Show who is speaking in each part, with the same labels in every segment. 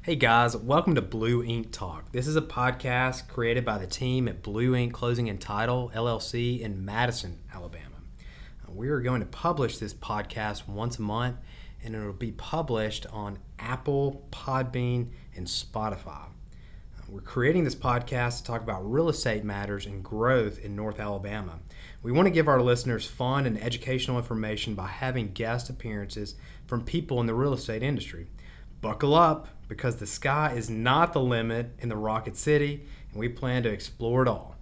Speaker 1: Hey guys, welcome to Blue Ink Talk. This is a podcast created by the team at Blue Ink Closing and Title, LLC in Madison, Alabama. We are going to publish this podcast once a month, and it will be published on Apple, Podbean, and Spotify. We're creating this podcast to talk about real estate matters and growth in North Alabama. We want to give our listeners fun and educational information by having guest appearances from people in the real estate industry. Buckle up, because the sky is not the limit in the Rocket City, and we plan to explore it all.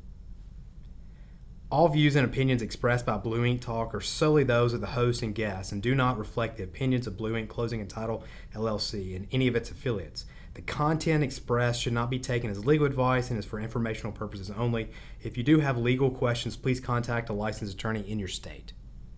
Speaker 1: All views and opinions expressed by Blue Ink Talk are solely those of the host and guests and do not reflect the opinions of Blue Ink Closing and Title, LLC, and any of its affiliates. The content expressed should not be taken as legal advice and is for informational purposes only. If you do have legal questions, please contact a licensed attorney in your state.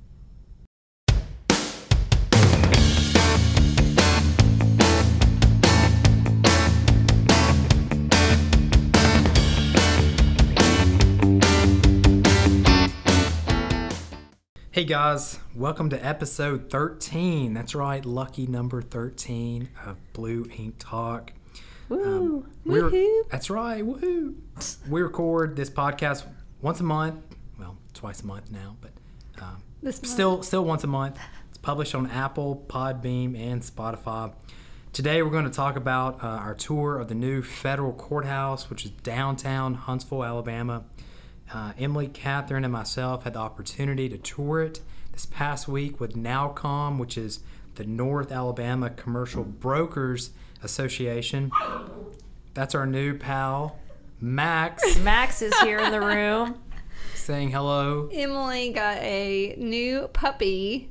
Speaker 1: Hey guys, welcome to episode 13. That's right, lucky number 13 of Blue Ink Talk.
Speaker 2: Woo! Woohoo!
Speaker 1: That's right, woohoo! We record this podcast once a month. Well, twice a month now, but still once a month. It's published on Apple, Podbean, and Spotify. Today we're going to talk about our tour of the new federal courthouse, which is downtown Huntsville, Alabama. Emily, Catherine, and myself had the opportunity to tour it this past week with NALCOM, which is the North Alabama Commercial Brokers Association. That's our new pal, Max.
Speaker 2: Max is here in the room.
Speaker 1: Saying hello.
Speaker 3: Emily got a new puppy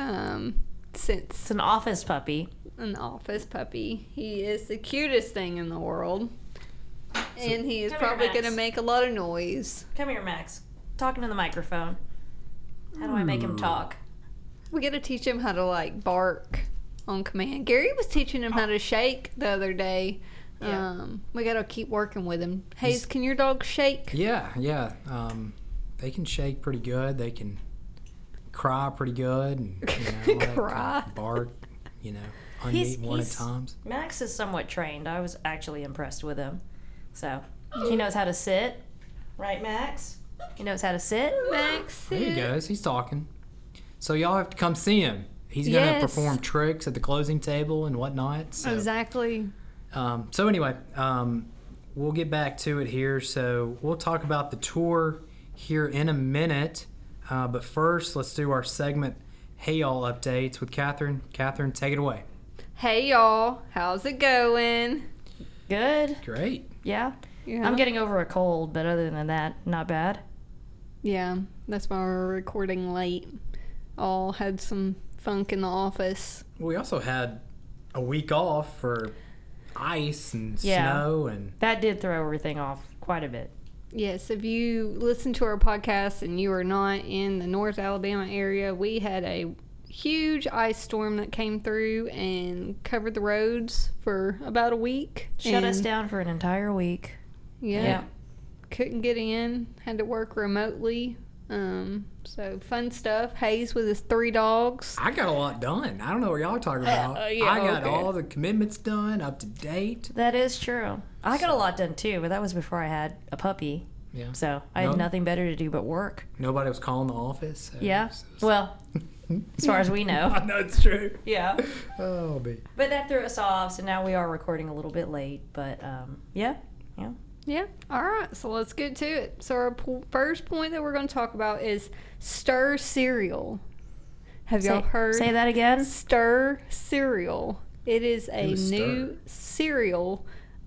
Speaker 2: It's an office puppy.
Speaker 3: An office puppy. He is the cutest thing in the world. And he is probably going to make a lot of noise.
Speaker 2: Come here, Max. Talking to the microphone. How do I make him talk?
Speaker 3: We got to teach him how to bark on command. Gary was teaching him how to shake the other day.
Speaker 2: Yeah.
Speaker 3: We got to keep working with him. Hayes, can your dog shake?
Speaker 1: Yeah. They can shake pretty good. They can cry pretty good. And,
Speaker 3: Cry.
Speaker 1: Bark, unneat one at times.
Speaker 2: Max is somewhat trained. I was actually impressed with him. So, he knows how to sit. Right, Max? He knows how to sit.
Speaker 3: Max,
Speaker 1: There he goes. He's talking. So y'all have to come see him. He's going to perform tricks at the closing table and whatnot. So.
Speaker 3: Exactly.
Speaker 1: So anyway, we'll get back to it here. So we'll talk about the tour here in a minute. But first, let's do our segment, Hey Y'all Updates with Catherine. Catherine, take it away.
Speaker 3: Hey, y'all. How's it going?
Speaker 2: Good.
Speaker 1: Great.
Speaker 2: Yeah.
Speaker 3: Yeah.
Speaker 2: I'm getting over a cold, but other than that, not bad.
Speaker 3: Yeah, that's why we're recording late. All had some funk in the office.
Speaker 1: We also had a week off for ice and snow. And
Speaker 2: that did throw everything off quite a bit.
Speaker 3: Yes, if you listen to our podcast and you are not in the North Alabama area, we had a huge ice storm that came through and covered the roads for about a week.
Speaker 2: Shut us down for an entire week.
Speaker 3: Yeah. Couldn't get in. Had to work remotely. So fun stuff. Hayes with his 3 dogs.
Speaker 1: I got a lot done. I don't know what y'all are talking about. I got all the commitments done, up to date.
Speaker 2: That is true. I got a lot done too, but that was before I had a puppy.
Speaker 1: Yeah.
Speaker 2: So I had nothing better to do but work.
Speaker 1: Nobody was calling the office. So
Speaker 2: Yeah. Well, as far as we know.
Speaker 1: I know it's true.
Speaker 2: Yeah.
Speaker 1: Oh, man.
Speaker 2: But that threw us off, so now we are recording a little bit late. But yeah.
Speaker 3: Yeah. All right. So let's get to it. So our first point that we're going to talk about is Stir Cereal. Have y'all heard?
Speaker 2: Say that again.
Speaker 3: Stir Cereal. It is a new cereal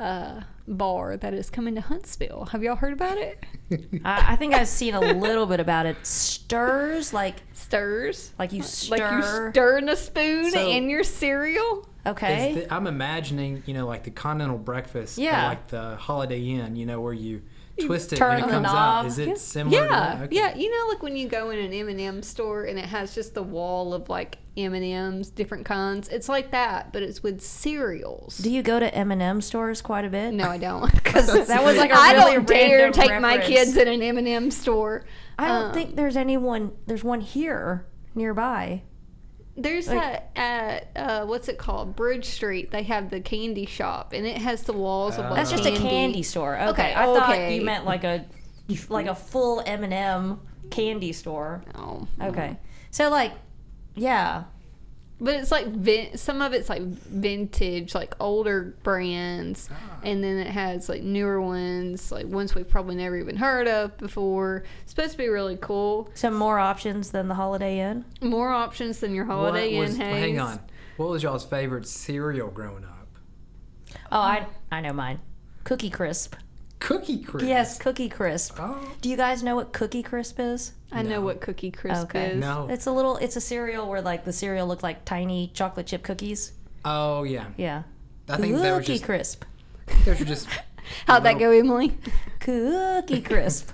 Speaker 3: bar that is coming to Huntsville. Have y'all heard about it?
Speaker 2: I think I've seen a little bit about it. Stirs, like
Speaker 3: Stirs.
Speaker 2: like you stir.
Speaker 3: Like you stir in a spoon in your cereal.
Speaker 2: Okay.
Speaker 1: I'm imagining, like the continental breakfast,
Speaker 2: Yeah.
Speaker 1: or like the Holiday Inn, where you twist it
Speaker 2: turn
Speaker 1: and it
Speaker 2: the
Speaker 1: comes
Speaker 2: knob.
Speaker 1: out. Is it similar to that? Okay.
Speaker 3: Yeah. Like when you go in an M&M store and it has just the wall of like M&Ms, different kinds. It's like that, but it's with cereals.
Speaker 2: Do you go to M&M stores quite a bit?
Speaker 3: No, I don't. Because
Speaker 2: that was like a
Speaker 3: I
Speaker 2: really
Speaker 3: don't dare
Speaker 2: random
Speaker 3: take my
Speaker 2: reference.
Speaker 3: kids in an M&M store.
Speaker 2: I don't think there's one here nearby.
Speaker 3: There's
Speaker 2: Like-
Speaker 3: that at what's it called? Bridge Street. They have the candy shop, and it has the walls of
Speaker 2: That's just a candy store. Okay, I thought you meant like a full M&M candy store.
Speaker 3: Oh,
Speaker 2: Okay, so like, yeah,
Speaker 3: but it's like some of it's like vintage, like older brands, and then it has like newer ones, like ones we've probably never even heard of before. It's supposed to be really cool.
Speaker 2: some more options than the Holiday Inn.
Speaker 3: More options than your Holiday Inn.
Speaker 1: Hang on. What was y'all's favorite cereal growing up?
Speaker 2: Oh, I know mine. Cookie Crisp.
Speaker 1: Cookie Crisp.
Speaker 2: Yes, Cookie Crisp.
Speaker 1: Oh.
Speaker 2: Do you guys know what Cookie Crisp is?
Speaker 3: I know
Speaker 1: No.
Speaker 3: what Cookie Crisp
Speaker 2: Okay.
Speaker 3: is.
Speaker 1: No.
Speaker 2: It's a cereal where like the cereal looked like tiny chocolate chip cookies.
Speaker 1: Oh yeah.
Speaker 2: Yeah.
Speaker 1: I think they were
Speaker 2: Cookie
Speaker 1: just.
Speaker 2: Crisp.
Speaker 1: Those were just.
Speaker 3: How'd that go, Emily?
Speaker 2: Cookie Crisp.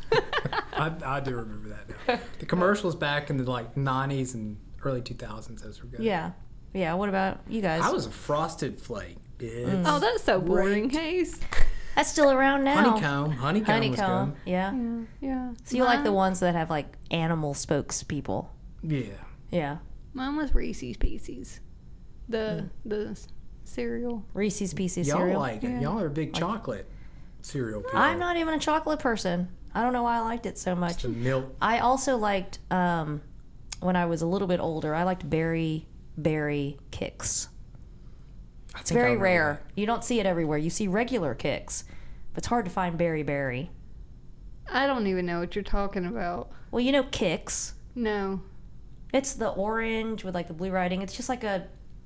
Speaker 1: I do remember that now. The commercials back in the like 90s and early 2000s. Those were good.
Speaker 2: Yeah. Yeah. What about you guys?
Speaker 1: I was a Frosted Flake. Bitch.
Speaker 3: Oh, that's so boring, Hayes.
Speaker 2: That's still around now.
Speaker 1: Honeycomb was
Speaker 2: Honeycomb.
Speaker 1: good.
Speaker 2: Yeah.
Speaker 3: Yeah.
Speaker 2: So you like the ones that have like animal spokespeople.
Speaker 1: Yeah.
Speaker 2: Yeah.
Speaker 3: Mine was Reese's Pieces. The cereal.
Speaker 2: Reese's Pieces
Speaker 1: Y'all
Speaker 2: cereal.
Speaker 1: like it. Y'all are big chocolate cereal people.
Speaker 2: I'm not even a chocolate person. I don't know why I liked it so much.
Speaker 1: The milk.
Speaker 2: I also liked when I was a little bit older. I liked berry Kicks. It's very rare. You don't see it everywhere. You see regular Kicks, but it's hard to find berry.
Speaker 3: I don't even know what you're talking about.
Speaker 2: Well, you know Kicks.
Speaker 3: No.
Speaker 2: It's the orange with like the blue writing. It's just like a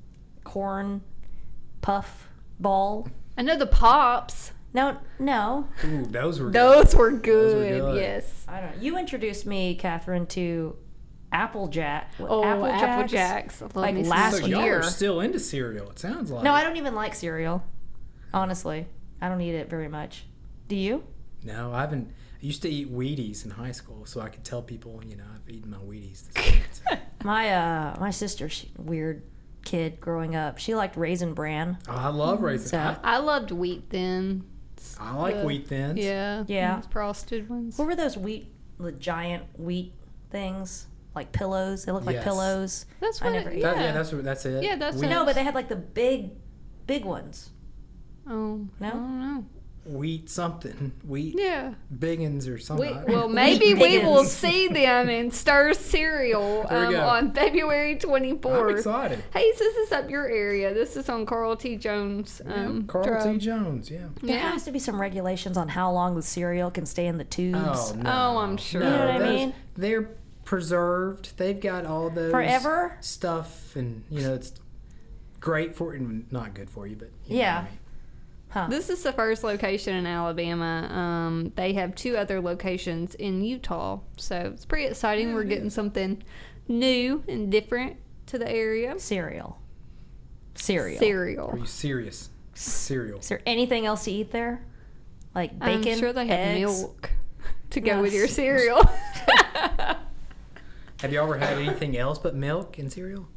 Speaker 2: corn puff ball.
Speaker 3: I know the Pops.
Speaker 2: No.
Speaker 1: Ooh, those were good.
Speaker 3: Those were good.
Speaker 1: good.
Speaker 3: Yes.
Speaker 2: I don't know. You introduced me, Catherine, to Applejack.
Speaker 3: Oh, Apple Jacks. I love
Speaker 2: Like
Speaker 3: me some
Speaker 2: last
Speaker 1: So y'all
Speaker 2: year.
Speaker 1: are still into cereal, it sounds like.
Speaker 2: No, I don't even like cereal. Honestly, I don't eat it very much. Do you?
Speaker 1: No, I haven't. I used to eat Wheaties in high school, so I could tell people, I've eaten my Wheaties.
Speaker 2: My sister, weird kid growing up. She liked Raisin Bran.
Speaker 1: Oh, I love raisins.
Speaker 2: So-
Speaker 3: I loved Wheat Thins.
Speaker 1: I like Wheat Thins.
Speaker 2: Yeah.
Speaker 3: those frosted ones.
Speaker 2: What were those the giant wheat things? Like pillows. They look like
Speaker 1: Yes.
Speaker 2: pillows.
Speaker 3: That's
Speaker 2: I
Speaker 3: what
Speaker 2: never
Speaker 3: it,
Speaker 2: ate
Speaker 3: yeah.
Speaker 1: That's it.
Speaker 3: Yeah, that's
Speaker 1: Wheat,
Speaker 3: it.
Speaker 2: No, but they had like the big ones.
Speaker 3: Oh,
Speaker 2: No?
Speaker 3: I don't know.
Speaker 1: Wheat something. Wheat
Speaker 3: Yeah.
Speaker 1: Biggins or something.
Speaker 3: Well, maybe we will
Speaker 2: Biggins.
Speaker 3: see them in Star Cereal
Speaker 1: There we go.
Speaker 3: on February
Speaker 1: I'm
Speaker 3: 24th.
Speaker 1: excited.
Speaker 3: Hey, this is up your area. This is on Carl T. Jones.
Speaker 1: Carl
Speaker 3: Drive.
Speaker 1: T. Jones, yeah.
Speaker 2: There
Speaker 3: Yeah.
Speaker 2: has to be some regulations on how long the cereal can stay in the tubes.
Speaker 1: Oh, no.
Speaker 3: Oh, I'm sure.
Speaker 1: No,
Speaker 2: You know what I
Speaker 1: those-
Speaker 2: mean?
Speaker 1: They're preserved. They've got all those
Speaker 2: Forever?
Speaker 1: stuff, and it's great for and not good for you, but you know
Speaker 2: Yeah.
Speaker 1: what I mean.
Speaker 2: Huh.
Speaker 3: This is the first location in Alabama. They have 2 other locations in Utah. So it's pretty exciting. We're getting something new and different to the area.
Speaker 2: Cereal.
Speaker 1: Are
Speaker 3: Cereal.
Speaker 1: you serious? Cereal.
Speaker 2: Is there anything else to eat there? Like bacon?
Speaker 3: I'm sure they have
Speaker 2: eggs?
Speaker 3: milk to go with
Speaker 2: Yes.
Speaker 3: your cereal.
Speaker 1: Have you ever had anything else but milk in cereal?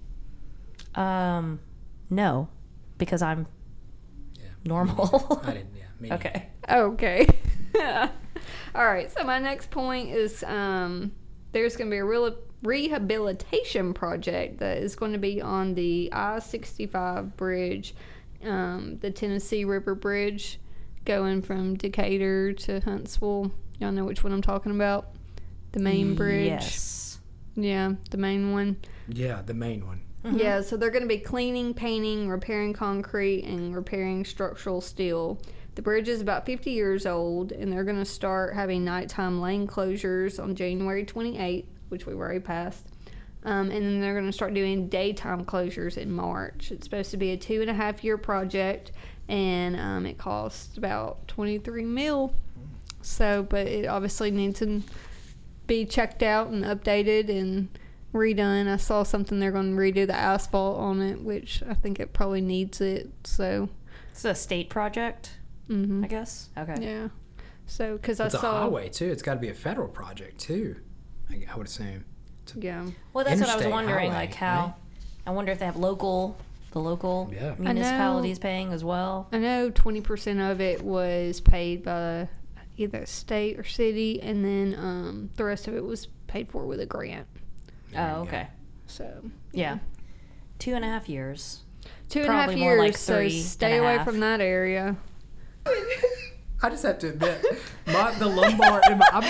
Speaker 2: No, because I'm
Speaker 1: Yeah.
Speaker 2: normal.
Speaker 1: I didn't. Yeah. Me neither.
Speaker 2: Okay.
Speaker 3: Okay. All right. So my next point is there's going to be a rehabilitation project that is going to be on the I-65 bridge, the Tennessee River Bridge, going from Decatur to Huntsville. Y'all know which one I'm talking about? The main bridge.
Speaker 2: Yes.
Speaker 3: Yeah, the main one.
Speaker 1: Yeah, the main one.
Speaker 3: Yeah, so they're going to be cleaning, painting, repairing concrete, and repairing structural steel. The bridge is about 50 years old, and they're going to start having nighttime lane closures on January 28th, which we've already passed. And then they're going to start doing daytime closures in March. It's supposed to be a 2.5-year project, and it costs about $23 million. So, but it obviously needs to be checked out and updated and redone. I saw something they're going to redo the asphalt on it, which I think it probably needs it. So,
Speaker 2: It's a state project,
Speaker 3: I
Speaker 2: guess. Okay.
Speaker 3: yeah. So, because I
Speaker 1: It's a
Speaker 3: saw,
Speaker 1: highway too. It's got to be a federal project too. I would assume.
Speaker 3: yeah,
Speaker 2: Well, that's what I was
Speaker 1: Interstate
Speaker 2: wondering,
Speaker 1: highway,
Speaker 2: like how.
Speaker 1: right?
Speaker 2: I wonder if they have the local
Speaker 1: Yeah.
Speaker 2: municipalities paying as well.
Speaker 3: I know 20% of it was paid by either state or city, and then the rest of it was paid for with a grant.
Speaker 1: There you
Speaker 2: Oh,
Speaker 1: go.
Speaker 2: okay.
Speaker 3: So,
Speaker 2: Yeah. 2.5 years.
Speaker 3: 2.5
Speaker 2: Probably more
Speaker 3: years,
Speaker 2: like
Speaker 3: so
Speaker 2: 3
Speaker 3: stay
Speaker 2: and a
Speaker 3: away
Speaker 2: half.
Speaker 3: from that area.
Speaker 1: I just have to admit, the lumbar.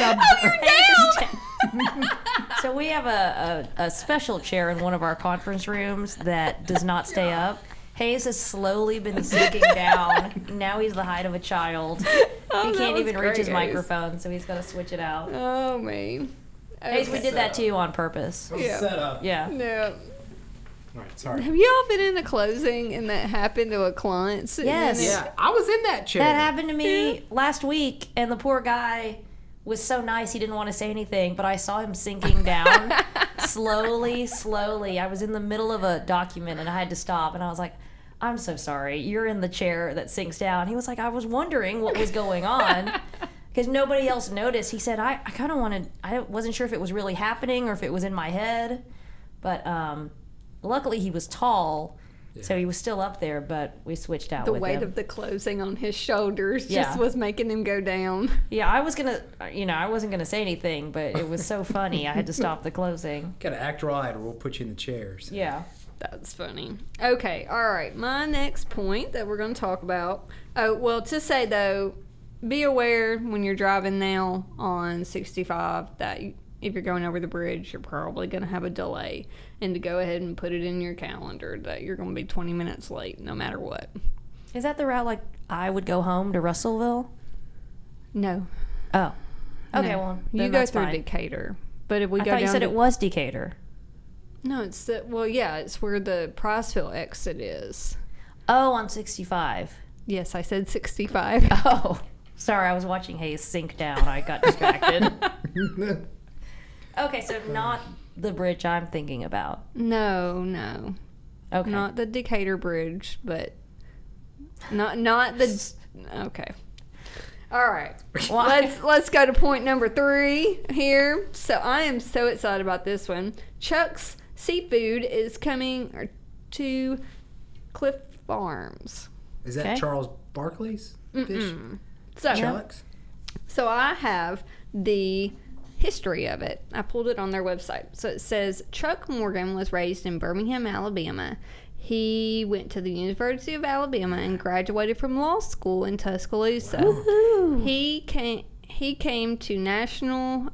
Speaker 2: So we have a special chair in one of our conference rooms that does not stay up. Hayes has slowly been sinking down. Now he's the height of a child.
Speaker 3: Oh,
Speaker 2: He
Speaker 3: that
Speaker 2: can't
Speaker 3: was
Speaker 2: even
Speaker 3: great,
Speaker 2: reach his
Speaker 3: Hayes.
Speaker 2: microphone, so he's got to switch it out.
Speaker 3: Oh, man.
Speaker 2: Hayes, we did that to you on purpose.
Speaker 3: Yeah.
Speaker 1: Set up.
Speaker 2: Yeah.
Speaker 3: No.
Speaker 1: All right, sorry.
Speaker 3: Have y'all been in a closing and that happened to a client? sitting in
Speaker 2: Yes.
Speaker 3: it?
Speaker 1: Yeah, I was in that chair.
Speaker 2: That happened to me last week, and the poor guy was so nice he didn't want to say anything, but I saw him sinking down slowly. I was in the middle of a document and I had to stop, and I was like, I'm so sorry. You're in the chair that sinks down. He was like, I was wondering what was going on because nobody else noticed. He said, I kind of wanted, I wasn't sure if it was really happening or if it was in my head, but luckily he was tall. So he was still up there, but we switched out
Speaker 3: The
Speaker 2: with
Speaker 3: weight
Speaker 2: him.
Speaker 3: of the closing on his shoulders
Speaker 2: Yeah.
Speaker 3: just was making him go down.
Speaker 2: Yeah, I was gonna, I wasn't gonna say anything, but it was so funny. I had to stop the closing.
Speaker 1: Gotta act right, or we'll put you in the chairs.
Speaker 2: Yeah.
Speaker 3: That's funny. Okay, all right. My next point that we're going to talk about. Oh, well, to say though, be aware when you're driving now on 65 that if you're going over the bridge, you're probably going to have a delay, and to go ahead and put it in your calendar that you're going to be 20 minutes late no matter what.
Speaker 2: Is that the route like I would go home to Russellville?
Speaker 3: No.
Speaker 2: Oh. Okay,
Speaker 3: No.
Speaker 2: well,
Speaker 3: you
Speaker 2: then
Speaker 3: go
Speaker 2: that's
Speaker 3: through
Speaker 2: fine.
Speaker 3: Decatur, but if we
Speaker 2: I
Speaker 3: go
Speaker 2: thought
Speaker 3: down
Speaker 2: you said
Speaker 3: to,
Speaker 2: it was Decatur.
Speaker 3: no, it's the, well, yeah, it's where the Priceville exit is.
Speaker 2: Oh, on 65.
Speaker 3: Yes, I said 65.
Speaker 2: Oh. Sorry, I was watching Hayes sink down. I got distracted. Okay, so not the bridge I'm thinking about.
Speaker 3: No.
Speaker 2: Okay.
Speaker 3: Not the Decatur Bridge, but not the. Okay. All right.
Speaker 2: Why?
Speaker 3: Let's go to point number 3 here. So I am so excited about this one. Chuck's Seafood is coming to Cliff Farms.
Speaker 1: Is that
Speaker 2: Okay.
Speaker 1: Charles Barkley's fish?
Speaker 3: So
Speaker 1: Chuck's?
Speaker 3: So I have the history of it. I pulled it on their website. So it says Chuck Morgan was raised in Birmingham, Alabama. He went to the University of Alabama and graduated from law school in Tuscaloosa.
Speaker 2: Woohoo.
Speaker 3: He came to National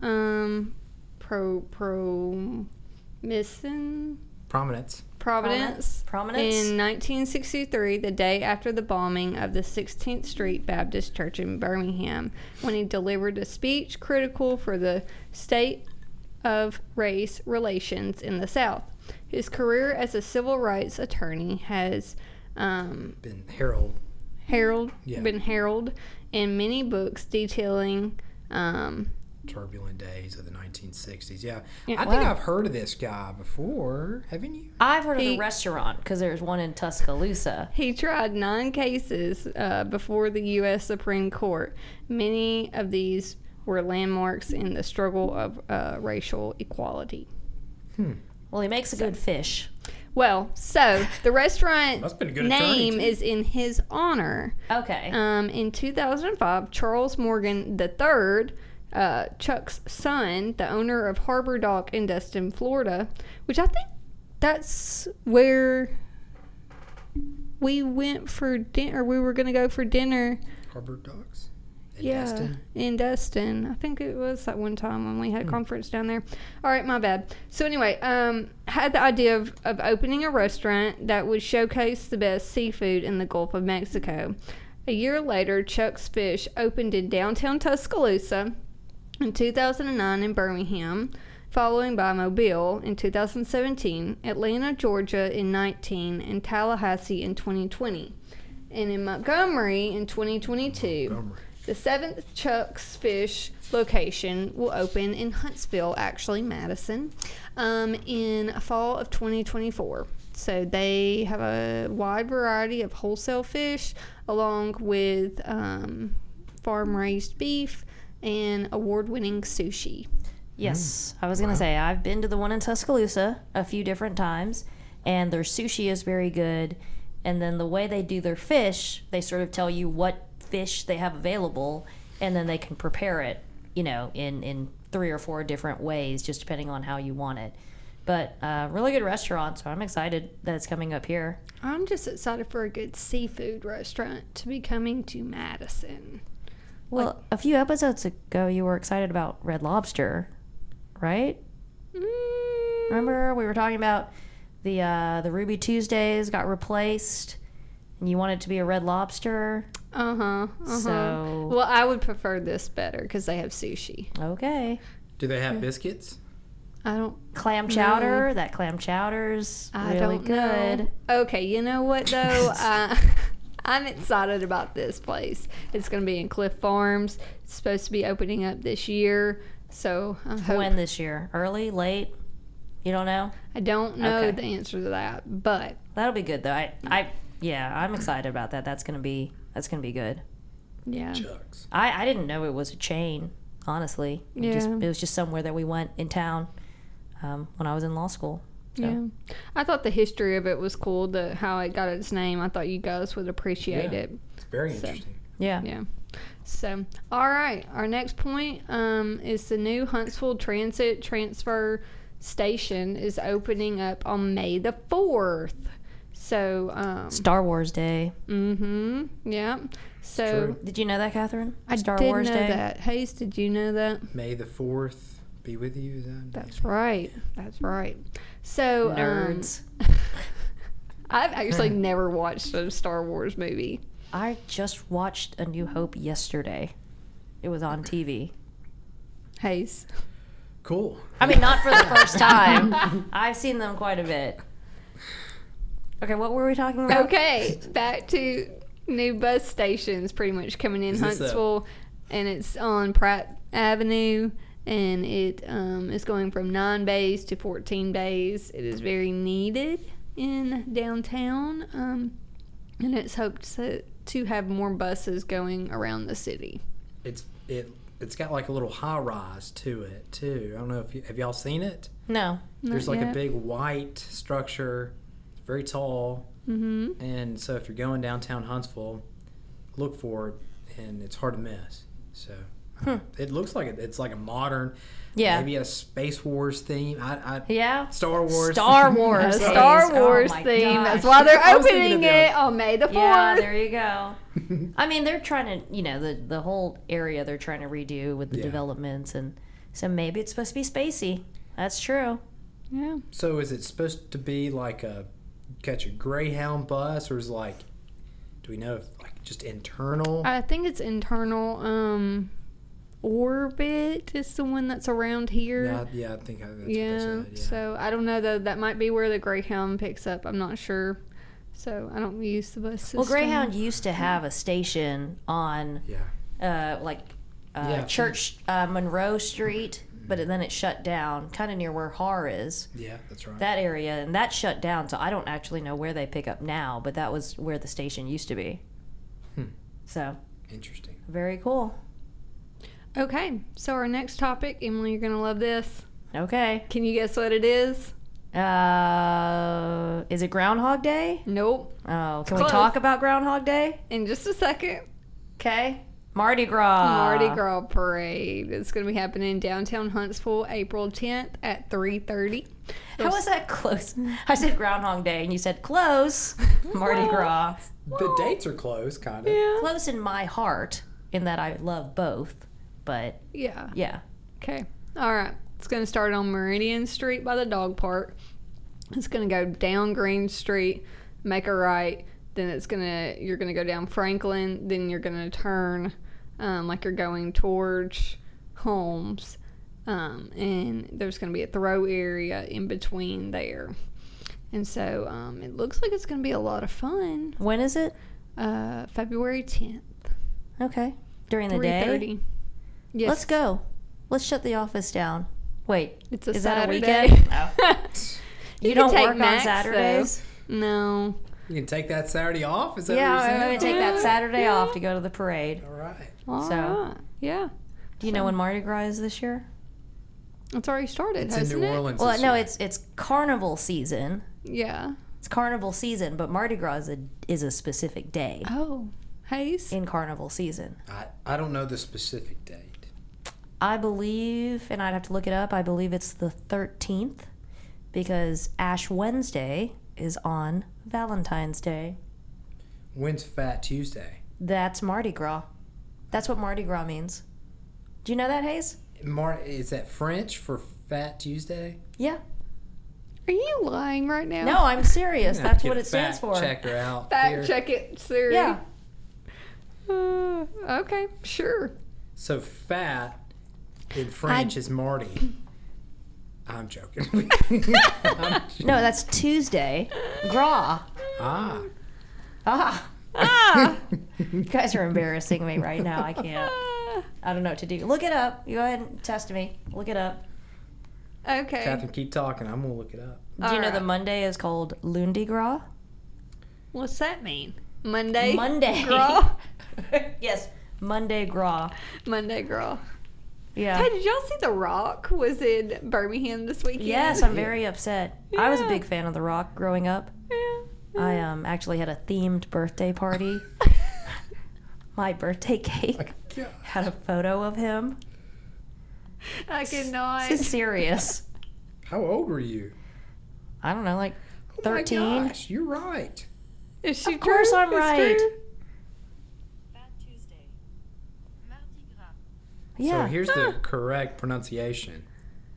Speaker 3: Providence
Speaker 2: Prominence.
Speaker 3: in 1963, the day after the bombing of the 16th Street Baptist Church in Birmingham, when he delivered a speech critical for the state of race relations in the South. His career as a civil rights attorney has
Speaker 1: Been Harold. Yeah.
Speaker 3: been heralded in many books detailing
Speaker 1: Turbulent days of the 1960s. Yeah.
Speaker 3: Yeah.
Speaker 1: I think
Speaker 2: Wow.
Speaker 1: I've heard of this guy before. Haven't you?
Speaker 2: I've heard of
Speaker 3: He-
Speaker 2: the restaurant because there's one in Tuscaloosa.
Speaker 3: He tried 9 cases before the U.S. Supreme Court. Many of these were landmarks in the struggle of racial equality.
Speaker 2: Well, he makes a good fish.
Speaker 3: Well, so the restaurant
Speaker 1: That's been a good attorney,
Speaker 3: name
Speaker 1: too.
Speaker 3: is in his honor.
Speaker 2: Okay.
Speaker 3: In 2005, Charles Morgan III, Chuck's son, the owner of Harbor Dock in Destin, Florida, which I think that's where we went for dinner. We were going to go for dinner.
Speaker 1: Harbor Docks? In
Speaker 3: Yeah,
Speaker 1: Destin?
Speaker 3: in Destin. I think it was that one time when we had a conference down there. All right, my bad. So anyway, had the idea of opening a restaurant that would showcase the best seafood in the Gulf of Mexico. A year later, Chuck's Fish opened in downtown Tuscaloosa, in 2009 in Birmingham, following by Mobile in 2017, Atlanta, Georgia in 19, and Tallahassee in 2020. And in Montgomery in 2022.
Speaker 1: Montgomery.
Speaker 3: The 7th Chuck's Fish location will open in Huntsville, actually Madison, in fall of 2024. So they have a wide variety of wholesale fish along with farm-raised beef and award-winning sushi.
Speaker 2: Yes, I was going to say, I've been to the one in Tuscaloosa a few different times, and their sushi is very good. And then the way they do their fish, they sort of tell you what fish they have available, and then they can prepare it, in 3 or 4 different ways, just depending on how you want it. But really good restaurant, so I'm excited that it's coming up here.
Speaker 3: I'm just excited for a good seafood restaurant to be coming to Madison.
Speaker 2: Well, a few episodes ago, you were excited about Red Lobster, right? Remember we were talking about the Ruby Tuesdays got replaced, and you wanted it to be a Red Lobster. So
Speaker 3: Well, I would prefer this better because they have sushi.
Speaker 2: okay,
Speaker 1: Do they have biscuits?
Speaker 3: I don't.
Speaker 2: clam chowder. That clam chowder's
Speaker 3: I
Speaker 2: really
Speaker 3: don't
Speaker 2: good.
Speaker 3: know. Okay, you know what though? I'm excited about this place. It's going to be in Cliff Farms. It's supposed to be opening up this year. So I hope.
Speaker 2: When this year? Early, late? You don't know?
Speaker 3: I don't know
Speaker 2: Okay.
Speaker 3: the answer to that, but
Speaker 2: That'll be good though. I'm excited about that. That's gonna be good.
Speaker 3: yeah.
Speaker 1: Chucks.
Speaker 2: I didn't know it was a chain, honestly.
Speaker 3: Yeah.
Speaker 2: It was just somewhere that we went in town when I was in law school. So.
Speaker 3: Yeah, I thought the history of it was cool. How it got its name. I thought you guys would appreciate
Speaker 1: Yeah.
Speaker 3: it.
Speaker 1: It's very
Speaker 3: So-
Speaker 1: interesting.
Speaker 2: Yeah.
Speaker 3: Yeah. So, all right. Our next point is the new Huntsville Transit Transfer Station is opening up on May the 4th. So,
Speaker 2: Star Wars Day.
Speaker 3: yeah. So,
Speaker 1: True.
Speaker 2: Did you know that, Catherine?
Speaker 3: I
Speaker 2: Star
Speaker 3: did
Speaker 2: Wars
Speaker 3: know
Speaker 2: Day.
Speaker 3: that. Hayes, did you know that?
Speaker 1: May the 4th be with you. Is that?
Speaker 3: That's right. That's right. So,
Speaker 2: Nerds.
Speaker 3: I've actually never watched a Star Wars movie.
Speaker 2: I just watched A New Hope yesterday. It was on TV.
Speaker 3: Hayes.
Speaker 1: Cool.
Speaker 2: I mean, not for the first time. I've seen them quite a bit. Okay, what were we talking about?
Speaker 3: Okay, back to new bus stations pretty much coming in
Speaker 1: Is this
Speaker 3: Huntsville, and it's on Pratt Avenue, and it is going from 9 bays to 14 bays. It is very needed in downtown, and it's hoped to have more buses going around the city.
Speaker 1: It's got like a little high rise to it too. I don't know if have y'all seen it.
Speaker 2: No.
Speaker 1: There's
Speaker 3: Not
Speaker 1: like
Speaker 3: yet.
Speaker 1: a big white structure. It's very tall. Mm-hmm. And so if you're going downtown Huntsville, look for it, and it's hard to miss. So it looks like it's like a modern,
Speaker 2: Yeah.
Speaker 1: maybe a Space Wars theme.
Speaker 2: Yeah.
Speaker 1: Star Wars.
Speaker 2: Star Wars.
Speaker 3: A
Speaker 2: Hayes.
Speaker 3: Star
Speaker 2: Oh
Speaker 3: Wars
Speaker 2: my
Speaker 3: theme.
Speaker 2: gosh.
Speaker 3: That's why they're
Speaker 1: I was thinking
Speaker 3: opening
Speaker 1: of the
Speaker 3: it on May the 4th.
Speaker 2: Yeah, there you go. I mean, they're trying to, the whole area they're trying to redo with the
Speaker 1: Yeah.
Speaker 2: developments, and so maybe it's supposed to be spacey. That's true.
Speaker 3: Yeah.
Speaker 1: So is it supposed to be like catch a Greyhound bus, or is like, do we know if like just internal?
Speaker 3: I think it's internal. Orbit is the one that's around here.
Speaker 1: Yeah, I think that's what
Speaker 3: Yeah,
Speaker 1: they said. Yeah.
Speaker 3: so I don't know though. That might be where the Greyhound picks up. I'm not sure. So I don't use the bus system.
Speaker 2: Well, Greyhound used to have a station on
Speaker 1: Yeah.
Speaker 2: Church Monroe Street, but then it shut down, kind of near where Har is.
Speaker 1: Yeah, that's right.
Speaker 2: That area, and that shut down. So I don't actually know where they pick up now, but that was where the station used to be. So
Speaker 1: Interesting.
Speaker 2: very cool.
Speaker 3: Okay, so our next topic, Emily, you're gonna love this.
Speaker 2: Okay.
Speaker 3: Can you guess what it is?
Speaker 2: Is it Groundhog Day?
Speaker 3: Nope.
Speaker 2: Oh, can we
Speaker 3: Close.
Speaker 2: talk about Groundhog Day?
Speaker 3: In just a second.
Speaker 2: Okay. Mardi Gras.
Speaker 3: Mardi Gras parade. It's gonna be happening in downtown Huntsville, April 10th at 3:30.
Speaker 2: How was that close? I said Groundhog Day, and you said close. Mardi Gras.
Speaker 1: The dates are close, kind of.
Speaker 3: Yeah.
Speaker 2: Close in my heart, in that I love both. But
Speaker 3: Yeah.
Speaker 2: yeah.
Speaker 3: Okay. All right. It's going to start on Meridian Street by the dog park. It's going to go down Green Street, make a right. Then you're going to go down Franklin. Then you're going to turn like you're going towards Holmes. And there's going to be a throw area in between there. And so it looks like it's going to be a lot of fun.
Speaker 2: When is it?
Speaker 3: February 10th.
Speaker 2: Okay. During the day?
Speaker 3: 3:30. Yes.
Speaker 2: Let's go. Let's shut the office down. Wait.
Speaker 3: It's a
Speaker 2: is
Speaker 3: Saturday.
Speaker 2: that a weekend? Oh. You
Speaker 3: can
Speaker 2: don't
Speaker 3: take
Speaker 2: work
Speaker 3: Max,
Speaker 2: on Saturdays?
Speaker 3: though. No.
Speaker 1: You can take that Saturday off? Is that
Speaker 2: Yeah,
Speaker 1: what
Speaker 2: I'm
Speaker 1: you're
Speaker 2: going to
Speaker 1: saying?
Speaker 2: take that Saturday
Speaker 3: Yeah.
Speaker 2: off to go to the parade.
Speaker 1: All right.
Speaker 3: All
Speaker 2: So-
Speaker 3: right. Yeah.
Speaker 2: Do you know when Mardi Gras is this year?
Speaker 3: It's already started,
Speaker 1: It's in
Speaker 3: hasn't
Speaker 1: New
Speaker 3: it?
Speaker 1: Orleans.
Speaker 2: Well,
Speaker 1: this
Speaker 2: no,
Speaker 1: year.
Speaker 2: it's carnival season.
Speaker 3: Yeah.
Speaker 2: It's carnival season, but Mardi Gras is a specific day
Speaker 3: Oh. Hayes?
Speaker 2: in carnival season.
Speaker 1: I don't know the specific date.
Speaker 2: I believe, and I'd have to look it up, I believe it's the 13th. because Ash Wednesday is on Valentine's Day.
Speaker 1: When's Fat Tuesday?
Speaker 2: That's Mardi Gras. That's what Mardi Gras means. Do you know that, Hayes?
Speaker 1: Is that French for Fat Tuesday?
Speaker 2: Yeah.
Speaker 3: Are you lying right now?
Speaker 2: No, I'm serious.
Speaker 1: I'm gonna
Speaker 2: That's
Speaker 1: have
Speaker 2: what
Speaker 1: to
Speaker 2: it stands for.
Speaker 1: Check her out.
Speaker 3: Fact
Speaker 1: here.
Speaker 3: check it, sir.
Speaker 2: Yeah.
Speaker 3: Okay, sure.
Speaker 1: So fat in French is Marty. I'm joking.
Speaker 2: No, that's Tuesday. Gras.
Speaker 1: Ah.
Speaker 2: Ah. You guys are embarrassing me right now. I can't. I don't know what to do. Look it up. You go ahead and test me. Look it up.
Speaker 3: Okay.
Speaker 1: Catherine, keep talking. I'm gonna look it up.
Speaker 2: Do you know the
Speaker 3: Alright.
Speaker 2: Monday is called Lundi Gras?
Speaker 3: What's that mean? Monday?
Speaker 2: Monday.
Speaker 3: Gras?
Speaker 2: Yes, Monday Gras.
Speaker 3: Monday Gras.
Speaker 2: Yeah.
Speaker 3: Hey, did y'all see The Rock was in Birmingham this weekend?
Speaker 2: Yes, I'm very upset. I was a
Speaker 3: Yeah.
Speaker 2: big fan of The Rock growing up.
Speaker 3: Yeah.
Speaker 2: I actually had a themed birthday party. My birthday cake had a photo of him.
Speaker 3: I cannot.
Speaker 2: This is serious.
Speaker 1: How old were you?
Speaker 2: I don't know, like
Speaker 1: Oh my
Speaker 2: 13.
Speaker 1: gosh, you're right.
Speaker 3: Is she
Speaker 2: Of course
Speaker 3: true?
Speaker 2: I'm
Speaker 3: It's
Speaker 2: right.
Speaker 3: true?
Speaker 4: Fat Tuesday. Mardi Gras.
Speaker 2: Yeah.
Speaker 1: So here's the correct pronunciation.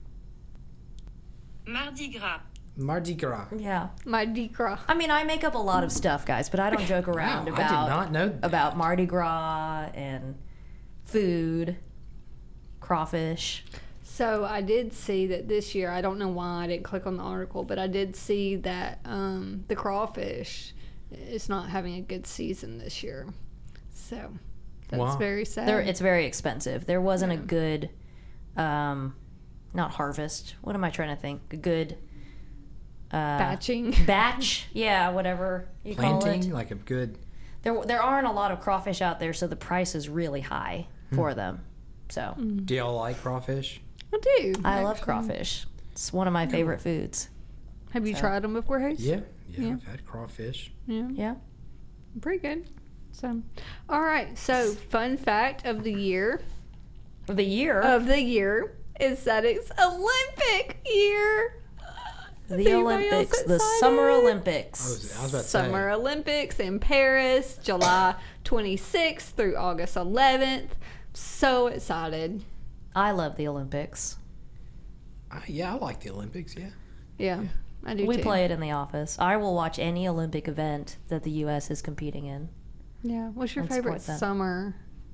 Speaker 4: Mardi Gras.
Speaker 1: Mardi Gras.
Speaker 2: Yeah.
Speaker 3: Mardi Gras.
Speaker 2: I mean, I make up a lot of stuff, guys, but I don't joke around
Speaker 1: Wow, I did
Speaker 2: about
Speaker 1: not know that.
Speaker 2: about Mardi Gras and food, crawfish.
Speaker 3: So I did see that this year. I don't know why I didn't click on the article, but I did see that the crawfish is not having a good season this year. So that's
Speaker 1: Wow.
Speaker 3: very sad.
Speaker 2: It's very expensive. There wasn't a good, not harvest. What am I trying to think? A good
Speaker 3: Batching.
Speaker 2: batch. Yeah, whatever you call
Speaker 1: Planting,
Speaker 2: it.
Speaker 1: like a good.
Speaker 2: There aren't a lot of crawfish out there, so the price is really high for them. So
Speaker 1: Do y'all like crawfish?
Speaker 3: I do.
Speaker 2: I love
Speaker 3: actually.
Speaker 2: crawfish. It's one of my favorite foods.
Speaker 3: Have you tried them before, Hayes?
Speaker 1: Yeah,
Speaker 3: Yeah.
Speaker 1: I've had crawfish.
Speaker 3: Yeah.
Speaker 2: Yeah.
Speaker 3: Pretty good. So, all right. So, fun fact of the year
Speaker 2: The year.
Speaker 3: is that it's Olympic year. Is
Speaker 2: The
Speaker 3: anybody else
Speaker 2: Olympics, the
Speaker 3: excited?
Speaker 2: Summer
Speaker 1: I
Speaker 2: Olympics.
Speaker 1: was about to
Speaker 3: Summer
Speaker 1: say.
Speaker 3: Olympics in Paris, July 26th through August 11th. So excited.
Speaker 2: I love the Olympics.
Speaker 1: Yeah, I like the Olympics. Yeah.
Speaker 3: Yeah, I do
Speaker 2: We
Speaker 3: too.
Speaker 2: play it in the office. I will watch any Olympic event that the U.S. is competing in.
Speaker 3: Yeah. What's your
Speaker 2: And
Speaker 3: favorite
Speaker 2: support them.
Speaker 3: summer?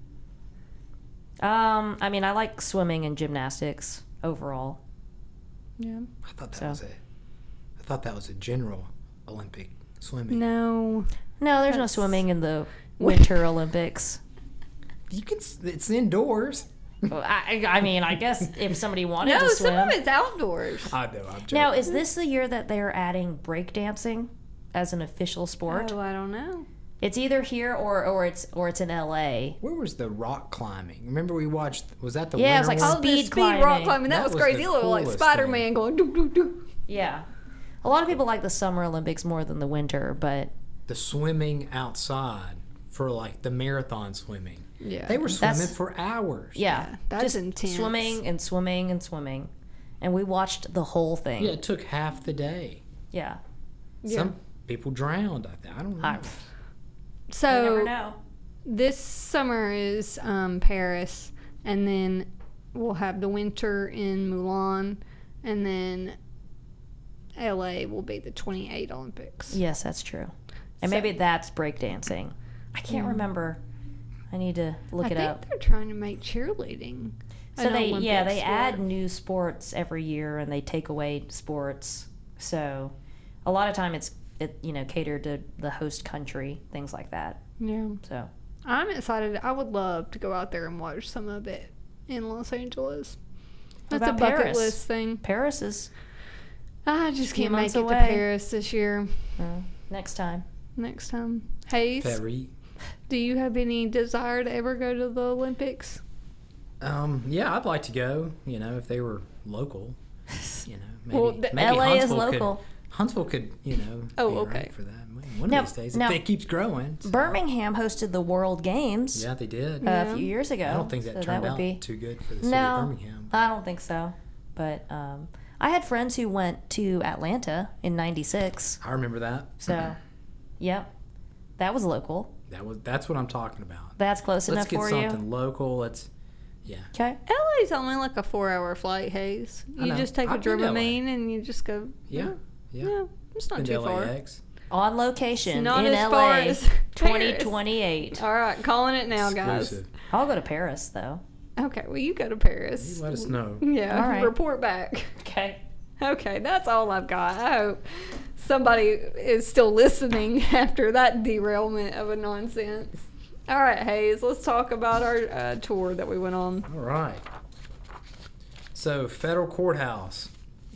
Speaker 2: I mean, I like swimming and gymnastics overall.
Speaker 3: Yeah.
Speaker 1: I thought that
Speaker 2: So.
Speaker 1: was I thought that was a general Olympic swimming.
Speaker 3: No.
Speaker 2: No, there's no
Speaker 3: That's-
Speaker 2: swimming in the Winter Olympics.
Speaker 1: You can. It's indoors.
Speaker 2: I mean, I guess if somebody wanted
Speaker 3: No,
Speaker 2: to
Speaker 3: some
Speaker 2: swim.
Speaker 3: of it's outdoors.
Speaker 1: I know. I'm joking.
Speaker 2: Now, is this the year that they're adding breakdancing as an official sport?
Speaker 3: Oh, I don't know.
Speaker 2: It's either here or it's in L.A.
Speaker 1: Where was the rock climbing? Remember we watched? Was that the
Speaker 2: Yeah, it was
Speaker 1: winter
Speaker 2: like
Speaker 1: one?
Speaker 3: Oh, the
Speaker 2: Speed
Speaker 3: speed rock
Speaker 2: climbing.
Speaker 3: climbing. That,
Speaker 1: That
Speaker 3: was
Speaker 1: was
Speaker 3: crazy.
Speaker 1: the
Speaker 3: It looked like
Speaker 1: coolest
Speaker 3: Spider-Man going doo doo doo.
Speaker 2: Yeah. A lot of people like the Summer Olympics more than the winter, but
Speaker 1: The swimming outside for like the marathon swimming.
Speaker 3: Yeah.
Speaker 1: They were swimming
Speaker 2: That's-
Speaker 1: for hours.
Speaker 2: yeah,
Speaker 3: that's
Speaker 2: just
Speaker 3: intense.
Speaker 2: swimming and swimming and swimming, and we watched the whole thing.
Speaker 1: Yeah, it took half the day.
Speaker 2: Yeah.
Speaker 1: Some people drowned. I don't know.
Speaker 2: I, you never
Speaker 3: So
Speaker 2: know.
Speaker 3: this summer is Paris, and then we'll have the winter in Mulan, and then LA will be the 28 Olympics.
Speaker 2: Yes, that's true. And
Speaker 3: So-
Speaker 2: maybe that's breakdancing. I can't remember. I need to look
Speaker 3: I
Speaker 2: it
Speaker 3: think
Speaker 2: up.
Speaker 3: they're trying to make cheerleading.
Speaker 2: So
Speaker 3: an
Speaker 2: they
Speaker 3: Olympic
Speaker 2: they
Speaker 3: sport.
Speaker 2: add new sports every year and they take away sports. So a lot of time it's catered to the host country, things like that.
Speaker 3: Yeah.
Speaker 2: So
Speaker 3: I'm excited. I would love to go out there and watch some of it in Los Angeles.
Speaker 2: What
Speaker 3: That's a
Speaker 2: about
Speaker 3: bucket
Speaker 2: Paris?
Speaker 3: list thing.
Speaker 2: Paris is
Speaker 3: I just
Speaker 2: few
Speaker 3: can't make
Speaker 2: months
Speaker 3: it
Speaker 2: away.
Speaker 3: to Paris this year.
Speaker 2: next time.
Speaker 3: Next time. Hayes,
Speaker 1: Perry.
Speaker 3: do you have any desire to ever go to the Olympics?
Speaker 1: Yeah, I'd like to go. If they were local. Maybe,
Speaker 3: Well,
Speaker 1: maybe
Speaker 2: LA is
Speaker 1: Huntsville
Speaker 2: local.
Speaker 1: Huntsville could,
Speaker 3: Oh,
Speaker 1: be
Speaker 3: okay.
Speaker 1: right for that. One
Speaker 2: Now-
Speaker 1: of these days,
Speaker 2: now-
Speaker 1: if it keeps growing. so-
Speaker 2: Birmingham hosted the World Games
Speaker 1: Yeah, they did.
Speaker 2: a few years ago.
Speaker 1: I don't think that
Speaker 2: so
Speaker 1: turned
Speaker 2: would
Speaker 1: out
Speaker 2: be
Speaker 1: too good for the city
Speaker 2: no,
Speaker 1: of Birmingham.
Speaker 2: I don't think so. But I had friends who went to Atlanta in '96.
Speaker 1: I remember that.
Speaker 2: So, yep, that was local.
Speaker 1: That's what I'm talking about.
Speaker 2: That's close
Speaker 1: Let's
Speaker 2: enough
Speaker 1: get
Speaker 2: for
Speaker 1: something
Speaker 2: you.
Speaker 1: local. Let's, yeah.
Speaker 2: Okay.
Speaker 3: LA's only like a 4-hour flight, Hayes.
Speaker 1: I
Speaker 3: You
Speaker 1: know.
Speaker 3: just take a
Speaker 1: I've been to LA.
Speaker 3: Dramamine and you just go.
Speaker 1: Yeah.
Speaker 3: Yeah, it's not
Speaker 1: Been
Speaker 3: too
Speaker 1: to
Speaker 3: far.
Speaker 1: LAX.
Speaker 2: On location
Speaker 3: It's not
Speaker 2: in
Speaker 3: as
Speaker 2: LA,
Speaker 3: far as Paris.
Speaker 2: 2028.
Speaker 3: All right, calling it now, guys.
Speaker 1: Exclusive.
Speaker 2: I'll go to Paris though.
Speaker 3: Okay, well, you go to Paris.
Speaker 1: You let us know.
Speaker 3: Yeah,
Speaker 2: All right.
Speaker 3: report back.
Speaker 2: Okay.
Speaker 3: Okay, that's all I've got. I hope somebody is still listening after that derailment of a nonsense. All right, Hayes, let's talk about our tour that we went on.
Speaker 1: All right. So federal courthouse.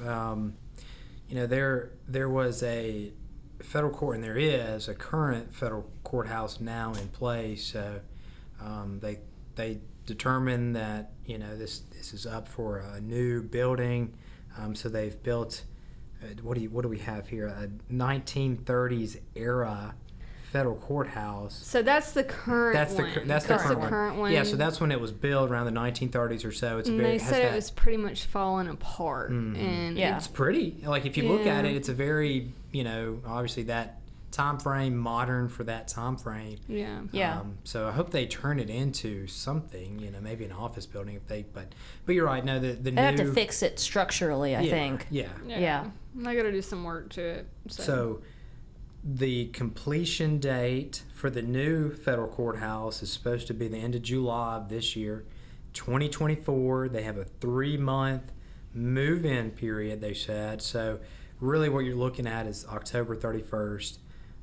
Speaker 1: There was a federal court, and there is a current federal courthouse now in place. So they determined that this is up for a new building. So they've built. What do we have here? A 1930s era federal courthouse.
Speaker 3: So that's the current
Speaker 1: That's the
Speaker 3: one.
Speaker 1: that's the current one. Yeah, so
Speaker 3: one.
Speaker 1: that's when it was built around the 1930s or so. It's
Speaker 3: And
Speaker 1: very
Speaker 3: they
Speaker 1: it has
Speaker 3: said it
Speaker 1: that-
Speaker 3: was pretty much falling apart. And
Speaker 2: Yeah.
Speaker 1: It's pretty. Like if you look at
Speaker 3: Yeah.
Speaker 1: it, it's a very obviously that time frame, modern for that time frame.
Speaker 3: yeah.
Speaker 2: Yeah.
Speaker 1: So I hope they turn it into something. Maybe an office building if they. But you're right. No, the
Speaker 2: They
Speaker 1: new.
Speaker 2: have to fix it structurally, I
Speaker 1: yeah,
Speaker 2: think.
Speaker 1: Yeah.
Speaker 2: Yeah.
Speaker 3: I got to do some work to it.
Speaker 1: So the completion date for the new federal courthouse is supposed to be the end of July of this year, 2024. They have a 3-month move-in period, they said. So really what you're looking at is October 31st,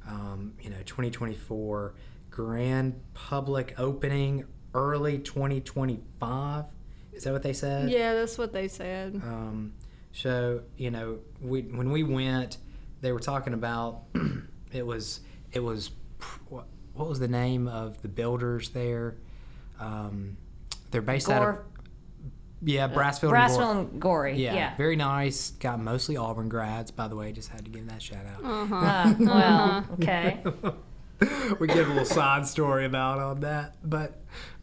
Speaker 1: 2024. Grand public opening early 2025. Is that what they said?
Speaker 3: Yeah, that's what they said.
Speaker 1: So when we went, they were talking about it was what was the name of the builders there? They're based out of
Speaker 2: Gore,
Speaker 1: Brassfield.
Speaker 2: Brassfield
Speaker 1: and
Speaker 2: and Gorey.
Speaker 1: Gore. Yeah,
Speaker 2: Yeah.
Speaker 1: very nice. Got mostly Auburn grads, by the way. Just had to give that shout out.
Speaker 2: Well, okay.
Speaker 1: We give a little side story about on that, but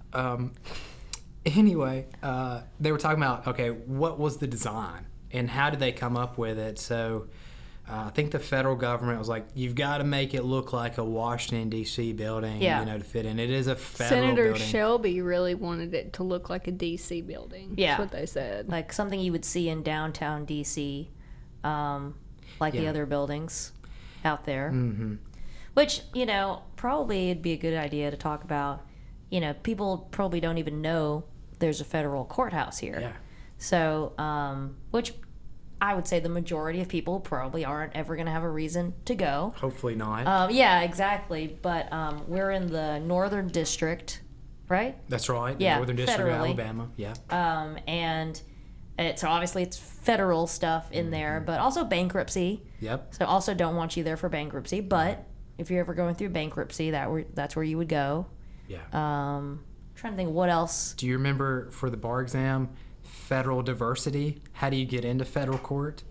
Speaker 1: anyway, they were talking about what was the design and how did they come up with it? So I think the federal government was like, you've got to make it look like a Washington D.C. building,
Speaker 2: Yeah.
Speaker 1: to fit in. It is a federal
Speaker 3: Senator
Speaker 1: building.
Speaker 3: Shelby really wanted it to look like a D.C. building.
Speaker 2: Yeah.
Speaker 3: That's what they said.
Speaker 2: Like something you would see in downtown DC, like the
Speaker 1: Yeah.
Speaker 2: other buildings out there.
Speaker 1: Mm-hmm.
Speaker 2: Which, probably it'd be a good idea to talk about. People probably don't even know there's a federal courthouse here.
Speaker 1: Yeah.
Speaker 2: So, which I would say the majority of people probably aren't ever going to have a reason to go.
Speaker 1: Hopefully not.
Speaker 2: Yeah, exactly. But we're in the Northern District, right?
Speaker 1: That's right. The
Speaker 2: yeah,
Speaker 1: Northern District
Speaker 2: federally.
Speaker 1: of Alabama. Yeah.
Speaker 2: And so obviously it's federal stuff in there, but also bankruptcy.
Speaker 1: Yep.
Speaker 2: So also don't want you there for bankruptcy. But if you're ever going through bankruptcy, that's where you would go.
Speaker 1: Yeah.
Speaker 2: Trying to think what else.
Speaker 1: Do you remember for the bar exam, federal diversity? How do you get into federal court?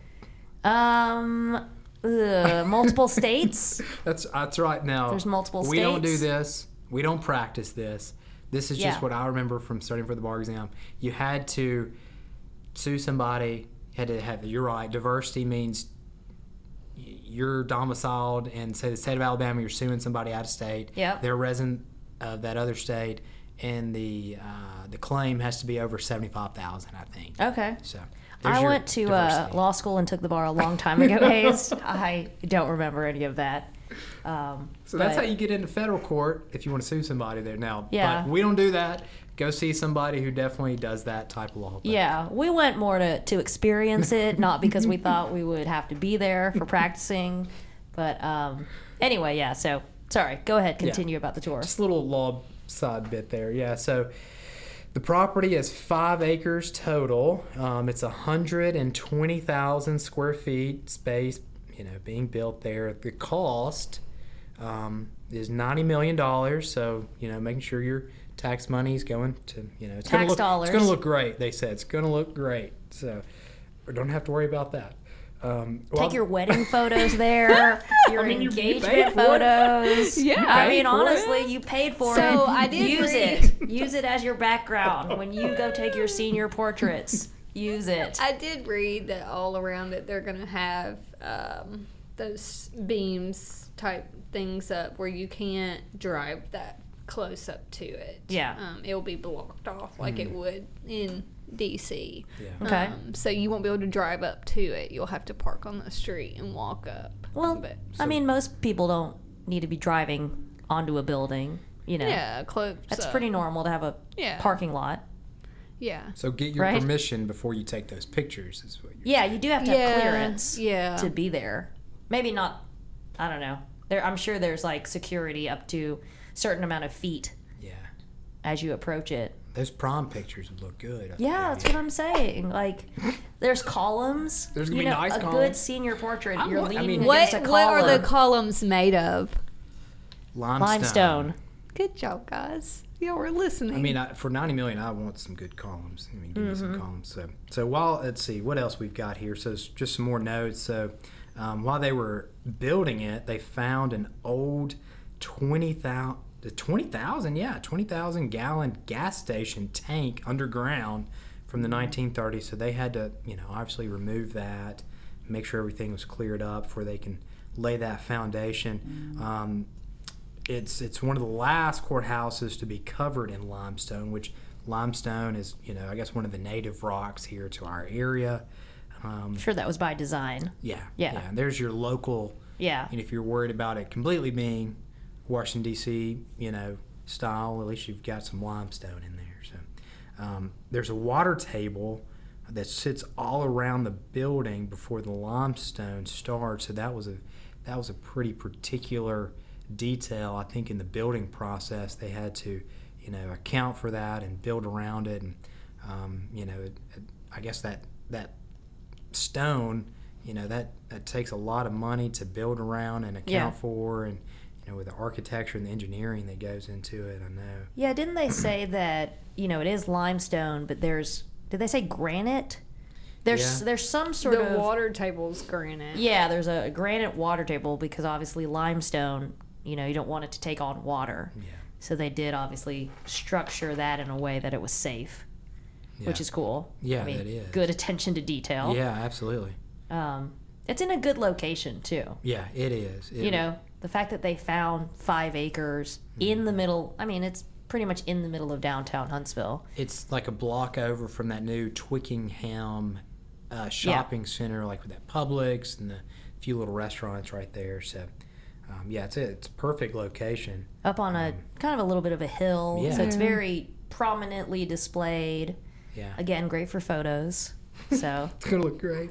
Speaker 2: Multiple states.
Speaker 1: That's right. Now
Speaker 2: There's multiple
Speaker 1: We don't do
Speaker 2: states.
Speaker 1: this. We don't practice this. This is just
Speaker 2: Yeah.
Speaker 1: what I remember from studying for the bar exam. You had to sue somebody. You had to have. You're right. Diversity means you're domiciled in, say, the state of Alabama. You're suing somebody out of state.
Speaker 2: Yep.
Speaker 1: They're a resident of that other state, and the claim has to be over 75,000, I think.
Speaker 2: Okay.
Speaker 1: So there's
Speaker 2: I
Speaker 1: your
Speaker 2: went to
Speaker 1: diversity.
Speaker 2: law school and took the bar a long time ago, Hayes. I don't remember any of that.
Speaker 1: So that's how you get into federal court if you want to sue somebody there now.
Speaker 2: Yeah.
Speaker 1: But we don't do that. Go see somebody who definitely does that type of law. But
Speaker 2: Yeah, we went more to experience it, not because we thought we would have to be there for practicing. But anyway, yeah, so sorry. Go ahead, continue about the tour.
Speaker 1: Just a little law side bit there. Yeah, so the property is 5 acres total. It's 120,000 square feet space, being built there. The cost is $90 million. So, making sure your tax money is going to, it's going to look,
Speaker 2: dollars.
Speaker 1: It's going to look great. They said it's going to look great. So we don't have to worry about that.
Speaker 2: Take your wedding photos there, your
Speaker 1: I mean, you paid
Speaker 2: engagement
Speaker 1: for it.
Speaker 2: photos.
Speaker 3: Yeah,
Speaker 2: I
Speaker 3: paid
Speaker 2: mean,
Speaker 3: for
Speaker 2: honestly,
Speaker 3: it.
Speaker 2: you paid for
Speaker 3: So,
Speaker 2: it.
Speaker 3: I did
Speaker 2: use
Speaker 3: read-
Speaker 2: it. Use it as your background when you go take your senior portraits. use it.
Speaker 3: I did read that all around it they're going to have those beams type things up where you can't drive that close up to it.
Speaker 2: Yeah.
Speaker 3: It'll be blocked off like it would in DC.
Speaker 1: Yeah.
Speaker 2: Okay.
Speaker 3: So you won't be able to drive up to it. You'll have to park on the street and walk up.
Speaker 2: Well,
Speaker 3: But,
Speaker 2: I mean, most people don't need to be driving onto a building. You know,
Speaker 3: yeah, close.
Speaker 2: that's
Speaker 3: up.
Speaker 2: pretty normal to have a
Speaker 3: Yeah.
Speaker 2: parking lot.
Speaker 3: Yeah.
Speaker 1: So get your
Speaker 2: Right.
Speaker 1: permission before you take those pictures. Is what you're
Speaker 2: Yeah, you do have to have clearance
Speaker 3: Yeah.
Speaker 2: to be there. Maybe not. I don't know. I'm sure there's like security up to a certain amount of feet
Speaker 1: Yeah.
Speaker 2: as you approach it.
Speaker 1: Those prom pictures would look good. I
Speaker 2: Yeah,
Speaker 1: think.
Speaker 2: that's what I'm saying. Like, there's columns.
Speaker 1: There's gonna
Speaker 2: you
Speaker 1: be
Speaker 2: know,
Speaker 1: nice
Speaker 2: a good
Speaker 1: columns.
Speaker 2: senior portrait.
Speaker 1: I
Speaker 2: You're
Speaker 1: want- I
Speaker 2: leaning
Speaker 1: mean-
Speaker 2: against a
Speaker 3: What
Speaker 2: column.
Speaker 3: are the columns made of?
Speaker 2: Limestone.
Speaker 3: Good job, guys. Y'all were listening.
Speaker 1: I mean, for 90 million, I want some good columns. I mean, give me some columns. So while let's see what else we've got here. So it's just some more notes. So while they were building it, they found an old 20,000 gallon gas station tank underground from the 1930s. So they had to, obviously remove that, make sure everything was cleared up before they can lay that foundation. It's one of the last courthouses to be covered in limestone, which limestone is, I guess one of the native rocks here to our area.
Speaker 2: I'm sure that was by design.
Speaker 1: Yeah.
Speaker 2: Yeah.
Speaker 1: And there's your local,
Speaker 2: Yeah.
Speaker 1: and if you're worried about it completely being Washington, D.C., style, at least you've got some limestone in there. So there's a water table that sits all around the building before the limestone starts. So that was a pretty particular detail. I think in the building process they had to account for that and build around it, and I guess that stone that takes a lot of money to build around and account for, and with the architecture and the engineering that goes into it. I know.
Speaker 2: Yeah, didn't they say that, it is limestone, but did they say granite? There's some sort
Speaker 3: the
Speaker 2: of
Speaker 3: water table's granite.
Speaker 2: Yeah, there's a granite water table because obviously limestone, you don't want it to take on water.
Speaker 1: Yeah.
Speaker 2: So they did obviously structure that in a way that it was safe, which is cool.
Speaker 1: Yeah,
Speaker 2: I mean,
Speaker 1: that is.
Speaker 2: good attention to detail.
Speaker 1: Yeah, absolutely.
Speaker 2: It's in a good location too.
Speaker 1: Yeah, it is.
Speaker 2: The fact that they found 5 acres in the middle, it's pretty much in the middle of downtown Huntsville.
Speaker 1: It's like a block over from that new Twickenham shopping center, like with that Publix and the few little restaurants right there. So, it's a perfect location.
Speaker 2: Up on a kind of a little bit of a hill.
Speaker 1: Yeah.
Speaker 2: So it's very prominently displayed.
Speaker 1: Yeah.
Speaker 2: Again, great for photos. So
Speaker 1: It's going to look great.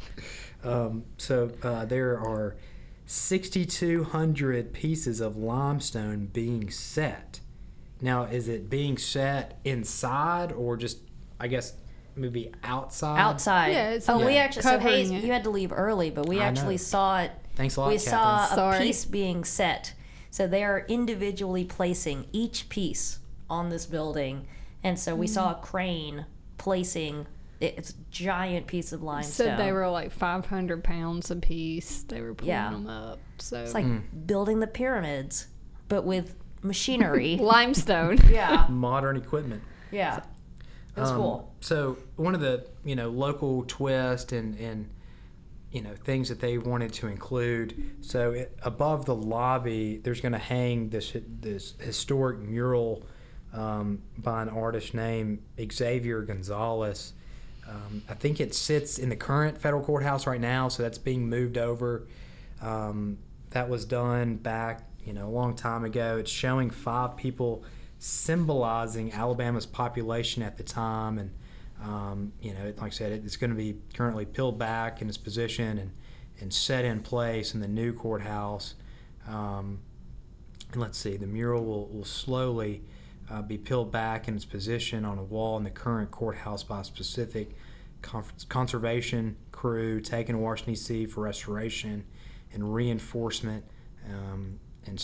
Speaker 1: There are 6,200 pieces of limestone being set. Now, is it being set inside or just, I guess, maybe outside?
Speaker 2: outside.
Speaker 3: Yeah, it's
Speaker 2: we actually, so
Speaker 3: covering
Speaker 2: Hayes,
Speaker 3: it.
Speaker 2: you had to leave early, but we
Speaker 1: I
Speaker 2: actually
Speaker 1: know.
Speaker 2: saw it.
Speaker 1: Thanks a lot,
Speaker 2: We
Speaker 1: Catherine.
Speaker 2: saw a
Speaker 3: Sorry.
Speaker 2: piece being set. So they are individually placing each piece on this building. And so we saw a crane placing it's a giant piece of limestone.
Speaker 3: Said they were like 500 pounds a piece. They were pulling
Speaker 2: Yeah.
Speaker 3: them up. So
Speaker 2: It's like building the pyramids, but with machinery.
Speaker 3: limestone.
Speaker 2: Yeah.
Speaker 1: Modern equipment.
Speaker 2: Yeah. It was cool.
Speaker 1: So one of the local twist and things that they wanted to include. So above the lobby, there's going to hang this historic mural by an artist named Xavier Gonzalez. I think it sits in the current federal courthouse right now, so that's being moved over. That was done back a long time ago. It's showing 5 people symbolizing Alabama's population at the time, and like I said, it's going to be currently peeled back in its position and set in place in the new courthouse. And let's see, the mural will slowly be peeled back in its position on a wall in the current courthouse by a specific conservation crew taken to Washington, D.C. for restoration and reinforcement. It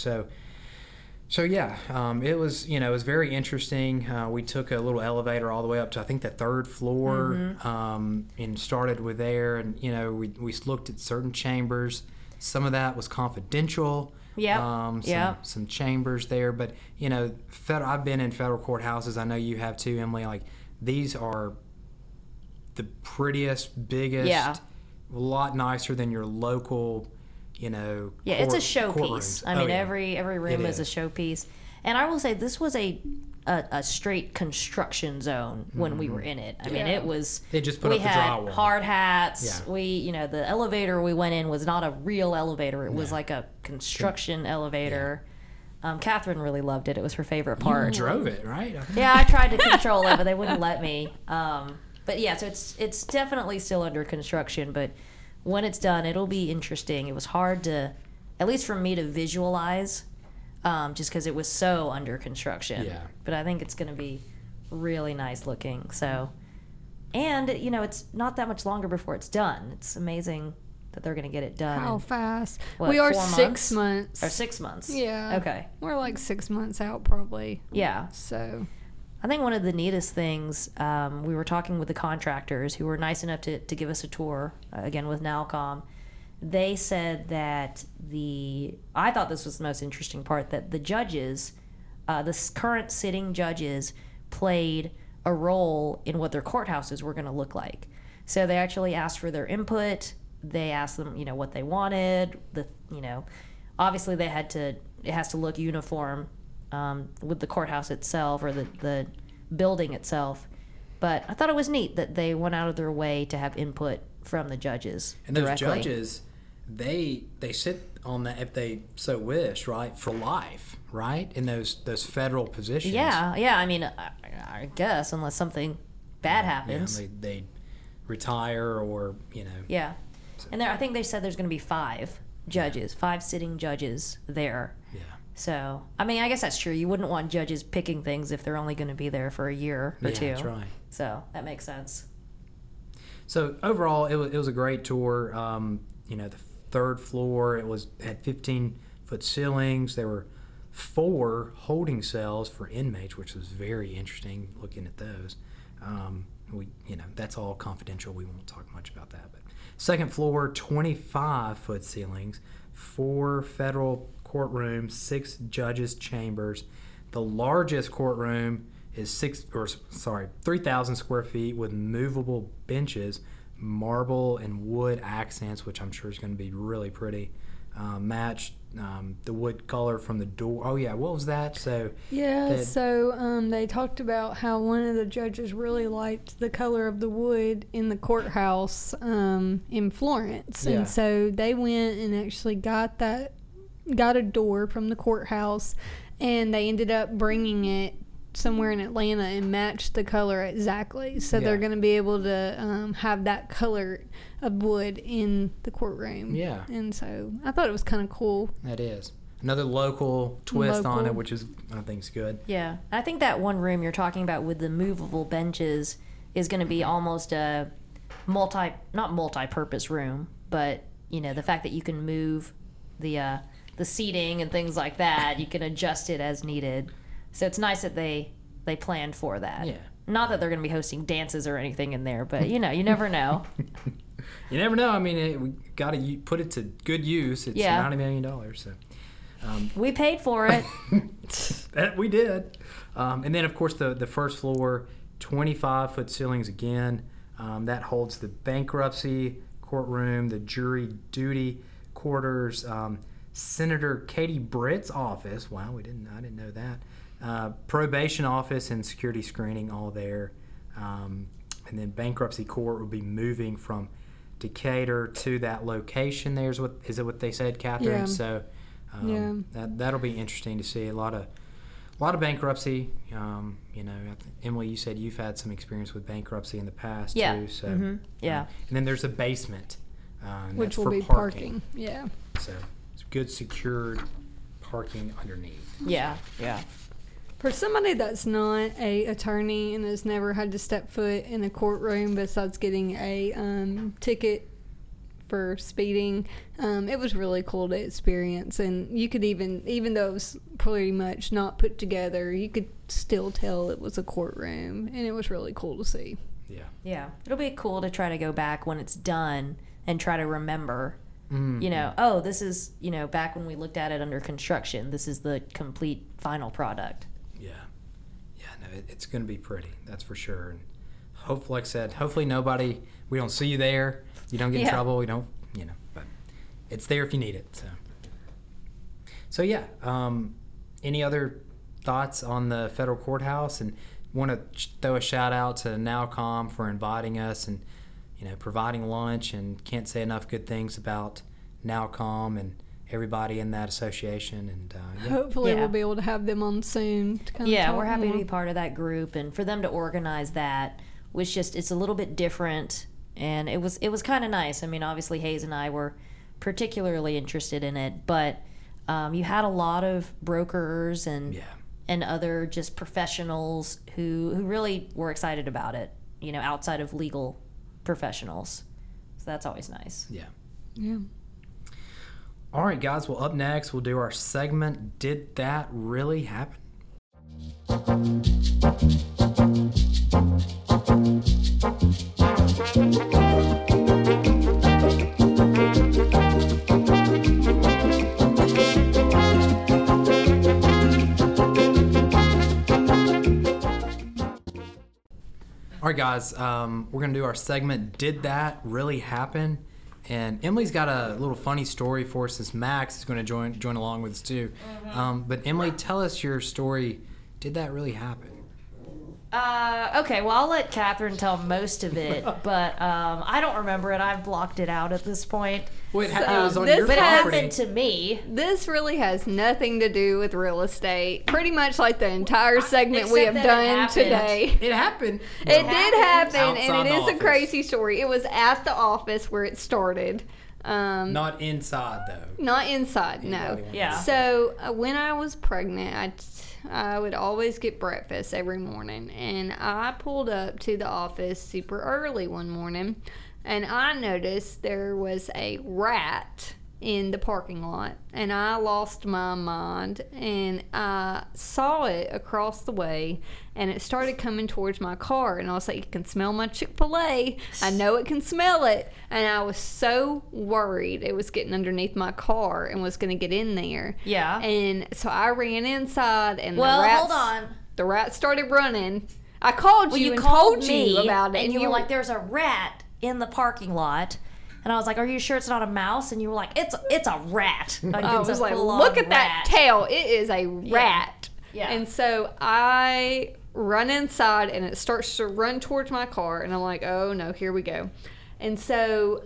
Speaker 1: was it was very interesting. We took a little elevator all the way up to I think the 3rd floor, and started with there, and we looked at certain chambers. Some of that was confidential. Some chambers there, but I've been in federal courthouses. I know you have too, Emily. Like these are the prettiest, biggest,
Speaker 2: Yeah.
Speaker 1: a lot nicer than your local,
Speaker 2: Yeah, it's a showpiece.
Speaker 1: courtrooms.
Speaker 2: I mean,
Speaker 1: yeah.
Speaker 2: every room
Speaker 1: It
Speaker 2: is a
Speaker 1: is.
Speaker 2: showpiece. And I will say this was a straight construction zone when we were in it. I mean,
Speaker 3: Yeah.
Speaker 2: it was.
Speaker 1: They just put
Speaker 2: we
Speaker 1: up the
Speaker 2: had
Speaker 1: drywall.
Speaker 2: hard hats.
Speaker 1: Yeah.
Speaker 2: We, the elevator we went in was not a real elevator. It was
Speaker 1: No.
Speaker 2: like a construction elevator. Catherine really loved it. It was her favorite part.
Speaker 1: Drove it, right?
Speaker 2: Yeah, I tried to control it, but they wouldn't let me. But yeah, so it's definitely still under construction. But when it's done, it'll be interesting. It was hard to, at least for me to visualize, just because it was so under construction.
Speaker 1: Yeah.
Speaker 2: But I think it's going to be really nice looking. So, and it's not that much longer before it's done. It's amazing that they're going to get it done.
Speaker 3: How
Speaker 2: in,
Speaker 3: fast?
Speaker 2: what,
Speaker 3: we are
Speaker 2: 4
Speaker 3: 6
Speaker 2: months?
Speaker 3: months.
Speaker 2: Or 6 months.
Speaker 3: Yeah.
Speaker 2: Okay.
Speaker 3: We're like 6 months out probably.
Speaker 2: Yeah.
Speaker 3: So
Speaker 2: I think one of the neatest things, we were talking with the contractors who were nice enough to give us a tour, again with Nalcom. They said that I thought this was the most interesting part, that the judges, the current sitting judges, played a role in what their courthouses were going to look like. So they actually asked for their input. They asked them, what they wanted. Obviously it has to look uniform with the courthouse itself or the building itself. But I thought it was neat that they went out of their way to have input from the judges.
Speaker 1: And those
Speaker 2: directly.
Speaker 1: judges, they sit on that if they so wish, right, for life, right, in those federal positions.
Speaker 2: Yeah. I mean, I guess unless something bad happens.
Speaker 1: Yeah, they retire or
Speaker 2: Yeah. And I think they said there's going to be 5 judges, 5 sitting judges there.
Speaker 1: Yeah.
Speaker 2: So, I mean, I guess that's true. You wouldn't want judges picking things if they're only going to be there for a year or 2.
Speaker 1: That's right.
Speaker 2: So, that makes sense.
Speaker 1: So overall, it was a great tour. The 3rd floor, had 15-foot ceilings. There were 4 holding cells for inmates, which was very interesting looking at those. That's all confidential. We won't talk much about that. But 2nd floor, 25-foot ceilings, 4 federal courtrooms, 6 judges' chambers. The largest courtroom is 3,000 square feet with movable benches, marble and wood accents, which I'm sure is going to be really pretty. Matched the wood color from the door. Oh yeah, what was that? So
Speaker 3: they talked about how one of the judges really liked the color of the wood in the courthouse in Florence,
Speaker 1: Yeah.
Speaker 3: and so they went and actually got a door from the courthouse, and they ended up bringing it somewhere in Atlanta and matched the color exactly. So
Speaker 1: Yeah.
Speaker 3: they're going to be able to have that color of wood in the courtroom.
Speaker 1: Yeah.
Speaker 3: And so I thought it was kind of cool.
Speaker 1: that is another local twist on it,
Speaker 3: Local.
Speaker 1: which is I think is good.
Speaker 2: Yeah. I think that one room you're talking about with the movable benches is going to be almost a not multi-purpose room, but the fact that you can move the seating and things like that, you can adjust it as needed. So it's nice that they planned for that.
Speaker 1: Yeah.
Speaker 2: Not that they're going to be hosting dances or anything in there, but you never know.
Speaker 1: You never know. I mean, we got to put it to good use. It's
Speaker 2: Yeah.
Speaker 1: $90 million. So
Speaker 2: We paid for it.
Speaker 1: that we did. And then, of course, the 1st floor, 25-foot ceilings again. That holds the bankruptcy courtroom, the jury duty quarters, Senator Katie Britt's office. Wow, I didn't know that. Probation office and security screening all there. And then bankruptcy court will be moving from Decatur to that location. Is it what they said, Catherine?
Speaker 3: Yeah.
Speaker 1: So
Speaker 3: Yeah.
Speaker 1: that'll be interesting to see. A lot of bankruptcy. Emily, you said you've had some experience with bankruptcy in the past
Speaker 2: Yeah.
Speaker 1: too. So
Speaker 2: Yeah.
Speaker 1: and then there's a basement, and
Speaker 3: Which
Speaker 1: that's
Speaker 3: will
Speaker 1: for
Speaker 3: be
Speaker 1: parking.
Speaker 3: Yeah.
Speaker 1: So it's good secured parking underneath.
Speaker 2: Yeah.
Speaker 3: For somebody that's not a attorney and has never had to step foot in a courtroom besides getting a ticket for speeding, it was really cool to experience. And you could even though it was pretty much not put together, you could still tell it was a courtroom, and it was really cool to see.
Speaker 1: Yeah.
Speaker 2: Yeah. It'll be cool to try to go back when it's done and try to remember,
Speaker 1: Mm-hmm.
Speaker 2: this is, back when we looked at it under construction, this is the complete final product.
Speaker 1: Yeah. No, it's going to be pretty. That's for sure. And hopefully, like I said, hopefully we don't see you there. You don't get in
Speaker 2: Yeah.
Speaker 1: trouble. We don't, but it's there if you need it. So yeah. Any other thoughts on the federal courthouse? And want to throw a shout out to NowCom for inviting us and providing lunch, and can't say enough good things about NowCom and everybody in that association. And
Speaker 3: Hopefully
Speaker 2: Yeah.
Speaker 3: we'll be able to have them on soon. To kind
Speaker 2: Yeah,
Speaker 3: of
Speaker 2: we're happy to
Speaker 3: more.
Speaker 2: be part of that group, and for them to organize that was it's a little bit different, and it was kind of nice. I mean, obviously Hayes and I were particularly interested in it, but you had a lot of brokers and other just professionals who really were excited about it, outside of legal professionals. So that's always nice.
Speaker 1: Yeah.
Speaker 3: Yeah.
Speaker 1: All right, guys. Well, up next, we'll do our segment, Did That Really Happen? All right, guys. We're going to do our segment, Did That Really Happen? And Emily's got a little funny story for us, since Max is going to join along with us too. But Emily, tell us your story. Did that really happen?
Speaker 2: Okay, well, I'll let Catherine tell most of it, but I don't remember it. I've blocked it out at this point.
Speaker 1: Wait, it
Speaker 3: So,
Speaker 1: was on
Speaker 3: this
Speaker 1: your
Speaker 2: But it
Speaker 1: property.
Speaker 2: happened to me.
Speaker 3: This really has nothing to do with real estate. Pretty much like the entire segment we have
Speaker 2: Except that it
Speaker 3: done
Speaker 2: happened.
Speaker 3: today.
Speaker 1: It happened.
Speaker 3: It did happen,
Speaker 1: Outside
Speaker 3: and it
Speaker 1: the
Speaker 3: is a
Speaker 1: office.
Speaker 3: crazy story. It was at the office where it started.
Speaker 1: Not inside though.
Speaker 3: Not inside, no.
Speaker 1: Anybody want
Speaker 2: Yeah.
Speaker 3: So when I was pregnant, I would always get breakfast every morning, and I pulled up to the office super early one morning, and I noticed there was a rat in the parking lot, and I lost my mind, and I saw it across the way, and it started coming towards my car, and I was like, "You can smell my Chick-fil-A. I know it can smell it." And I was so worried it was getting underneath my car and was going to get in there.
Speaker 2: Yeah.
Speaker 3: And so I ran inside, and
Speaker 2: Well,
Speaker 3: the rats,
Speaker 2: hold on.
Speaker 3: the rat started running. I called
Speaker 2: Well,
Speaker 3: you
Speaker 2: you
Speaker 3: and
Speaker 2: called
Speaker 3: told
Speaker 2: me
Speaker 3: you about it,
Speaker 2: and you were like, "There's a rat in the parking lot," and I was like, "Are you sure it's not a mouse?" And you were like, "It's a rat." Like,
Speaker 3: I
Speaker 2: it's
Speaker 3: was
Speaker 2: a
Speaker 3: like,
Speaker 2: full-on
Speaker 3: "Look at that
Speaker 2: rat."
Speaker 3: tail! It is a rat."
Speaker 2: Yeah.
Speaker 3: And so I run inside, and it starts to run towards my car, and I'm like, "Oh no, here we go!" And so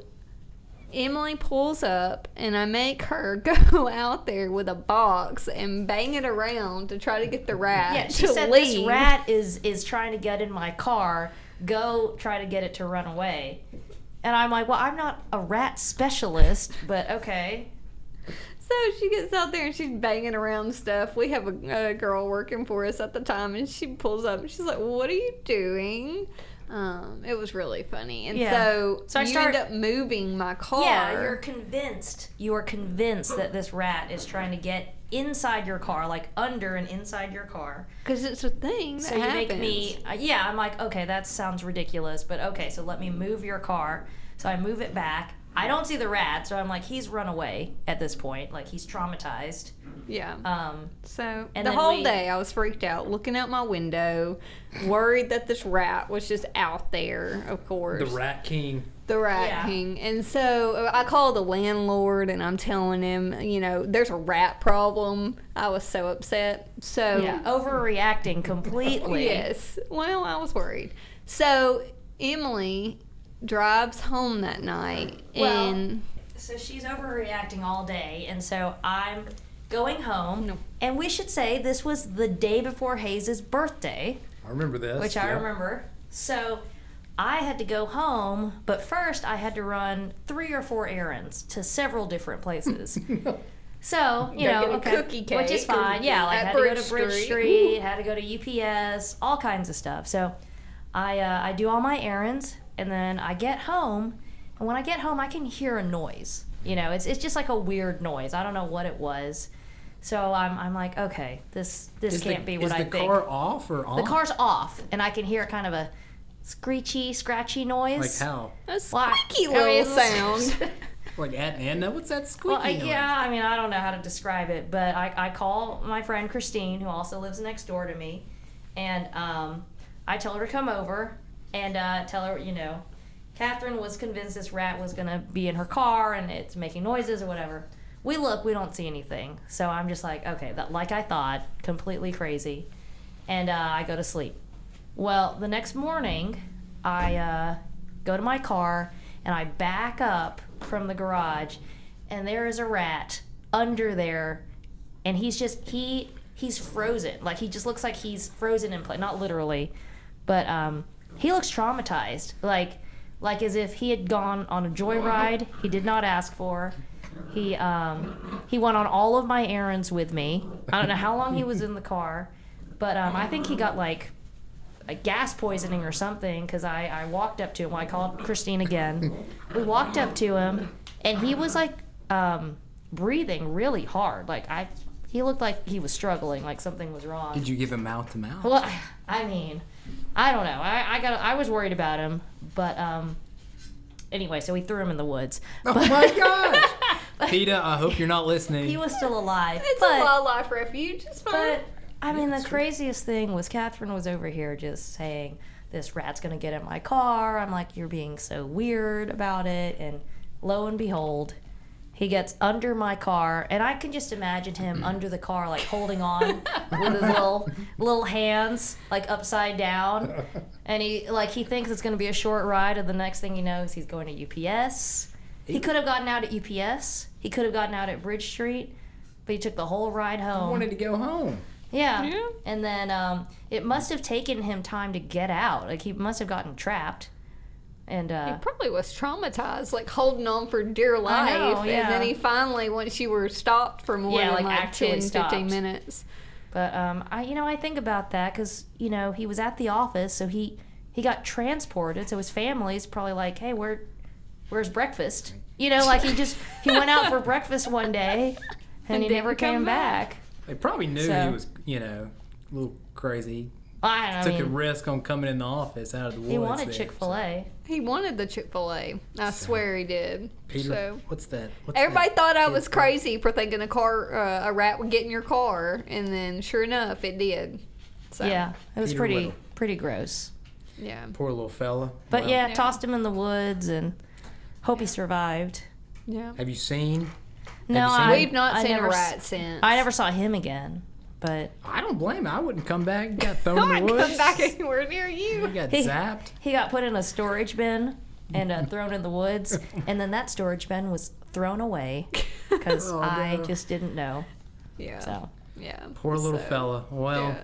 Speaker 3: Emily pulls up, and I make her go out there with a box and bang it around to try to get the rat
Speaker 2: Yeah, she
Speaker 3: to
Speaker 2: said
Speaker 3: leave.
Speaker 2: this rat is trying to get in my car. Go try to get it to run away. And I'm like, well, I'm not a rat specialist, but okay.
Speaker 3: So she gets out there and she's banging around stuff. We have a girl working for us at the time, and she pulls up and she's like, "What are you doing?" It was really funny. And
Speaker 2: Yeah.
Speaker 3: so
Speaker 2: So I
Speaker 3: you
Speaker 2: start-
Speaker 3: end up moving my car.
Speaker 2: Yeah, you're convinced. You are convinced that this rat is trying to get inside your car, like under and inside your car.
Speaker 3: because it's a thing that
Speaker 2: So you
Speaker 3: happens.
Speaker 2: make me, yeah, I'm like, okay, that sounds ridiculous, but okay, so let me move your car. So I move it back. I don't see the rat, so I'm like, he's run away at this point. Like, he's traumatized.
Speaker 3: Yeah. So
Speaker 2: and
Speaker 3: the
Speaker 2: then
Speaker 3: whole
Speaker 2: we-
Speaker 3: day I was freaked out, looking out my window, worried that this rat was just out there. Of course,
Speaker 1: The Rat King.
Speaker 3: the rat
Speaker 2: Yeah.
Speaker 3: king. And so I called the landlord, and I'm telling him, there's a rat problem. I was so upset. So
Speaker 2: Yeah, overreacting completely.
Speaker 3: yes, well, I was worried. So Emily drives home that night,
Speaker 2: Well,
Speaker 3: and
Speaker 2: So she's overreacting all day, and so I'm going home.
Speaker 3: No.
Speaker 2: And we should say this was the day before Hayes' birthday,
Speaker 1: I remember this.
Speaker 2: which I
Speaker 1: yeah.
Speaker 2: remember. So I had to go home, but first I had to run 3 or 4 errands to several different places. So, you
Speaker 3: Gotta
Speaker 2: know,
Speaker 3: get a
Speaker 2: okay,
Speaker 3: cookie
Speaker 2: which is
Speaker 3: cake
Speaker 2: fine. Yeah, like
Speaker 3: at
Speaker 2: had to go
Speaker 3: Bridge
Speaker 2: to Bridge
Speaker 3: Street.
Speaker 2: Street, had to go to UPS, all kinds of stuff. So I do all my errands, and then I get home, and when I get home, I can hear a noise. It's just like a weird noise. I don't know what it was. So I'm like, okay, this can't be what I think.
Speaker 1: Is the car off or on?
Speaker 2: The car's off, and I can hear kind of a screechy, scratchy noise.
Speaker 1: Like how?
Speaker 3: a
Speaker 2: Well,
Speaker 3: squeaky
Speaker 2: I mean,
Speaker 3: little
Speaker 2: it's-
Speaker 3: sound.
Speaker 1: Like at Anna? What's that squeaky
Speaker 2: Well,
Speaker 1: noise?
Speaker 2: yeah, I mean, I don't know how to describe it, but I call my friend Christine, who also lives next door to me, and I tell her to come over, and tell her, Catherine was convinced this rat was going to be in her car and it's making noises or whatever. We look, we don't see anything. So I'm just like, okay, that, like I thought, completely crazy. And I go to sleep. Well, the next morning, I go to my car and I back up from the garage, and there is a rat under there, and he's frozen. Like, he just looks like he's frozen in place. Not literally, but he looks traumatized. Like as if he had gone on a joyride he did not ask for. He went on all of my errands with me. I don't know how long he was in the car, but I think he got like a gas poisoning or something, because I walked up to him. I called Christine again. We walked up to him, and he was like breathing really hard. Like he looked like he was struggling, like something was wrong.
Speaker 1: Did you give him mouth to mouth?
Speaker 2: Well, I mean, I don't know. I was worried about him, but anyway, so we threw him in the woods.
Speaker 1: Oh my gosh, PETA! I hope you're not listening.
Speaker 2: He was still alive.
Speaker 3: It's a wildlife refuge. It's fine.
Speaker 2: But I mean, the craziest thing was Catherine was over here just saying, this rat's gonna get in my car. I'm like, you're being so weird about it. And lo and behold, he gets under my car, and I can just imagine him under the car, like holding on with his little hands, like upside down. And he thinks it's gonna be a short ride, and the next thing he knows, he's going to UPS. He could have gotten out at UPS. He could have gotten out at Bridge Street, but he took the whole ride home.
Speaker 1: I wanted to go home.
Speaker 2: Yeah. And then it must have taken him time to get out. Like, he must have gotten trapped. And
Speaker 3: he probably was traumatized, like holding on for dear life.
Speaker 2: I know, yeah.
Speaker 3: And then he finally, once you were stopped for more than like 10, 15 minutes.
Speaker 2: But I think about that because, he was at the office, so he got transported. So his family's probably like, hey, where's breakfast? Like he went out for breakfast one day and he never came back.
Speaker 1: They probably knew he was, a little crazy. Took a risk on coming in the office out of the woods.
Speaker 2: He wanted Chick-fil-A.
Speaker 3: He wanted the Chick-fil-A. I swear he did.
Speaker 1: Peter,
Speaker 3: so,
Speaker 1: what's that?
Speaker 3: Everybody thought I was crazy for thinking a rat would get in your car, and then sure enough, it did. So,
Speaker 2: yeah, it was
Speaker 1: Peter
Speaker 2: pretty gross.
Speaker 3: Yeah.
Speaker 1: Poor little fella.
Speaker 2: But tossed him in the woods and hope he survived.
Speaker 3: Yeah.
Speaker 1: Have you seen?
Speaker 2: No,
Speaker 3: we've not seen a rat since.
Speaker 2: I never saw him again. But
Speaker 1: I don't blame him. I wouldn't come back. He got thrown in the woods.
Speaker 3: Come back anywhere near you.
Speaker 1: He got zapped.
Speaker 2: He got put in a storage bin and thrown in the woods, and then that storage bin was thrown away because I just didn't know.
Speaker 3: Yeah.
Speaker 2: So
Speaker 3: yeah.
Speaker 1: Poor little fella. Well,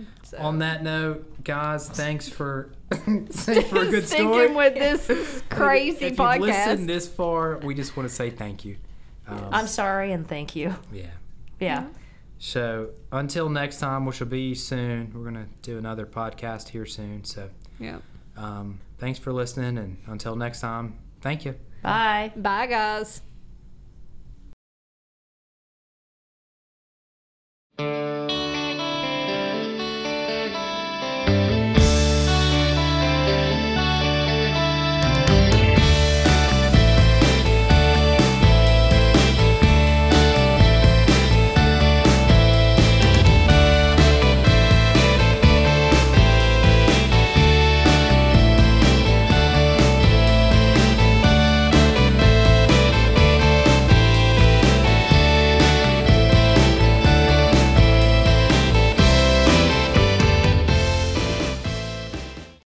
Speaker 1: on that note, guys, thanks for a good story.
Speaker 3: Sticking with this crazy
Speaker 1: if
Speaker 3: podcast.
Speaker 1: If you've listened this far, we just want to say thank you.
Speaker 2: I'm sorry and thank you.
Speaker 1: Yeah.
Speaker 2: Yeah.
Speaker 1: So until next time, which will be soon, we're going to do another podcast here soon. So
Speaker 3: yeah.
Speaker 1: Thanks for listening, and until next time, thank you.
Speaker 2: Bye.
Speaker 3: Bye, guys.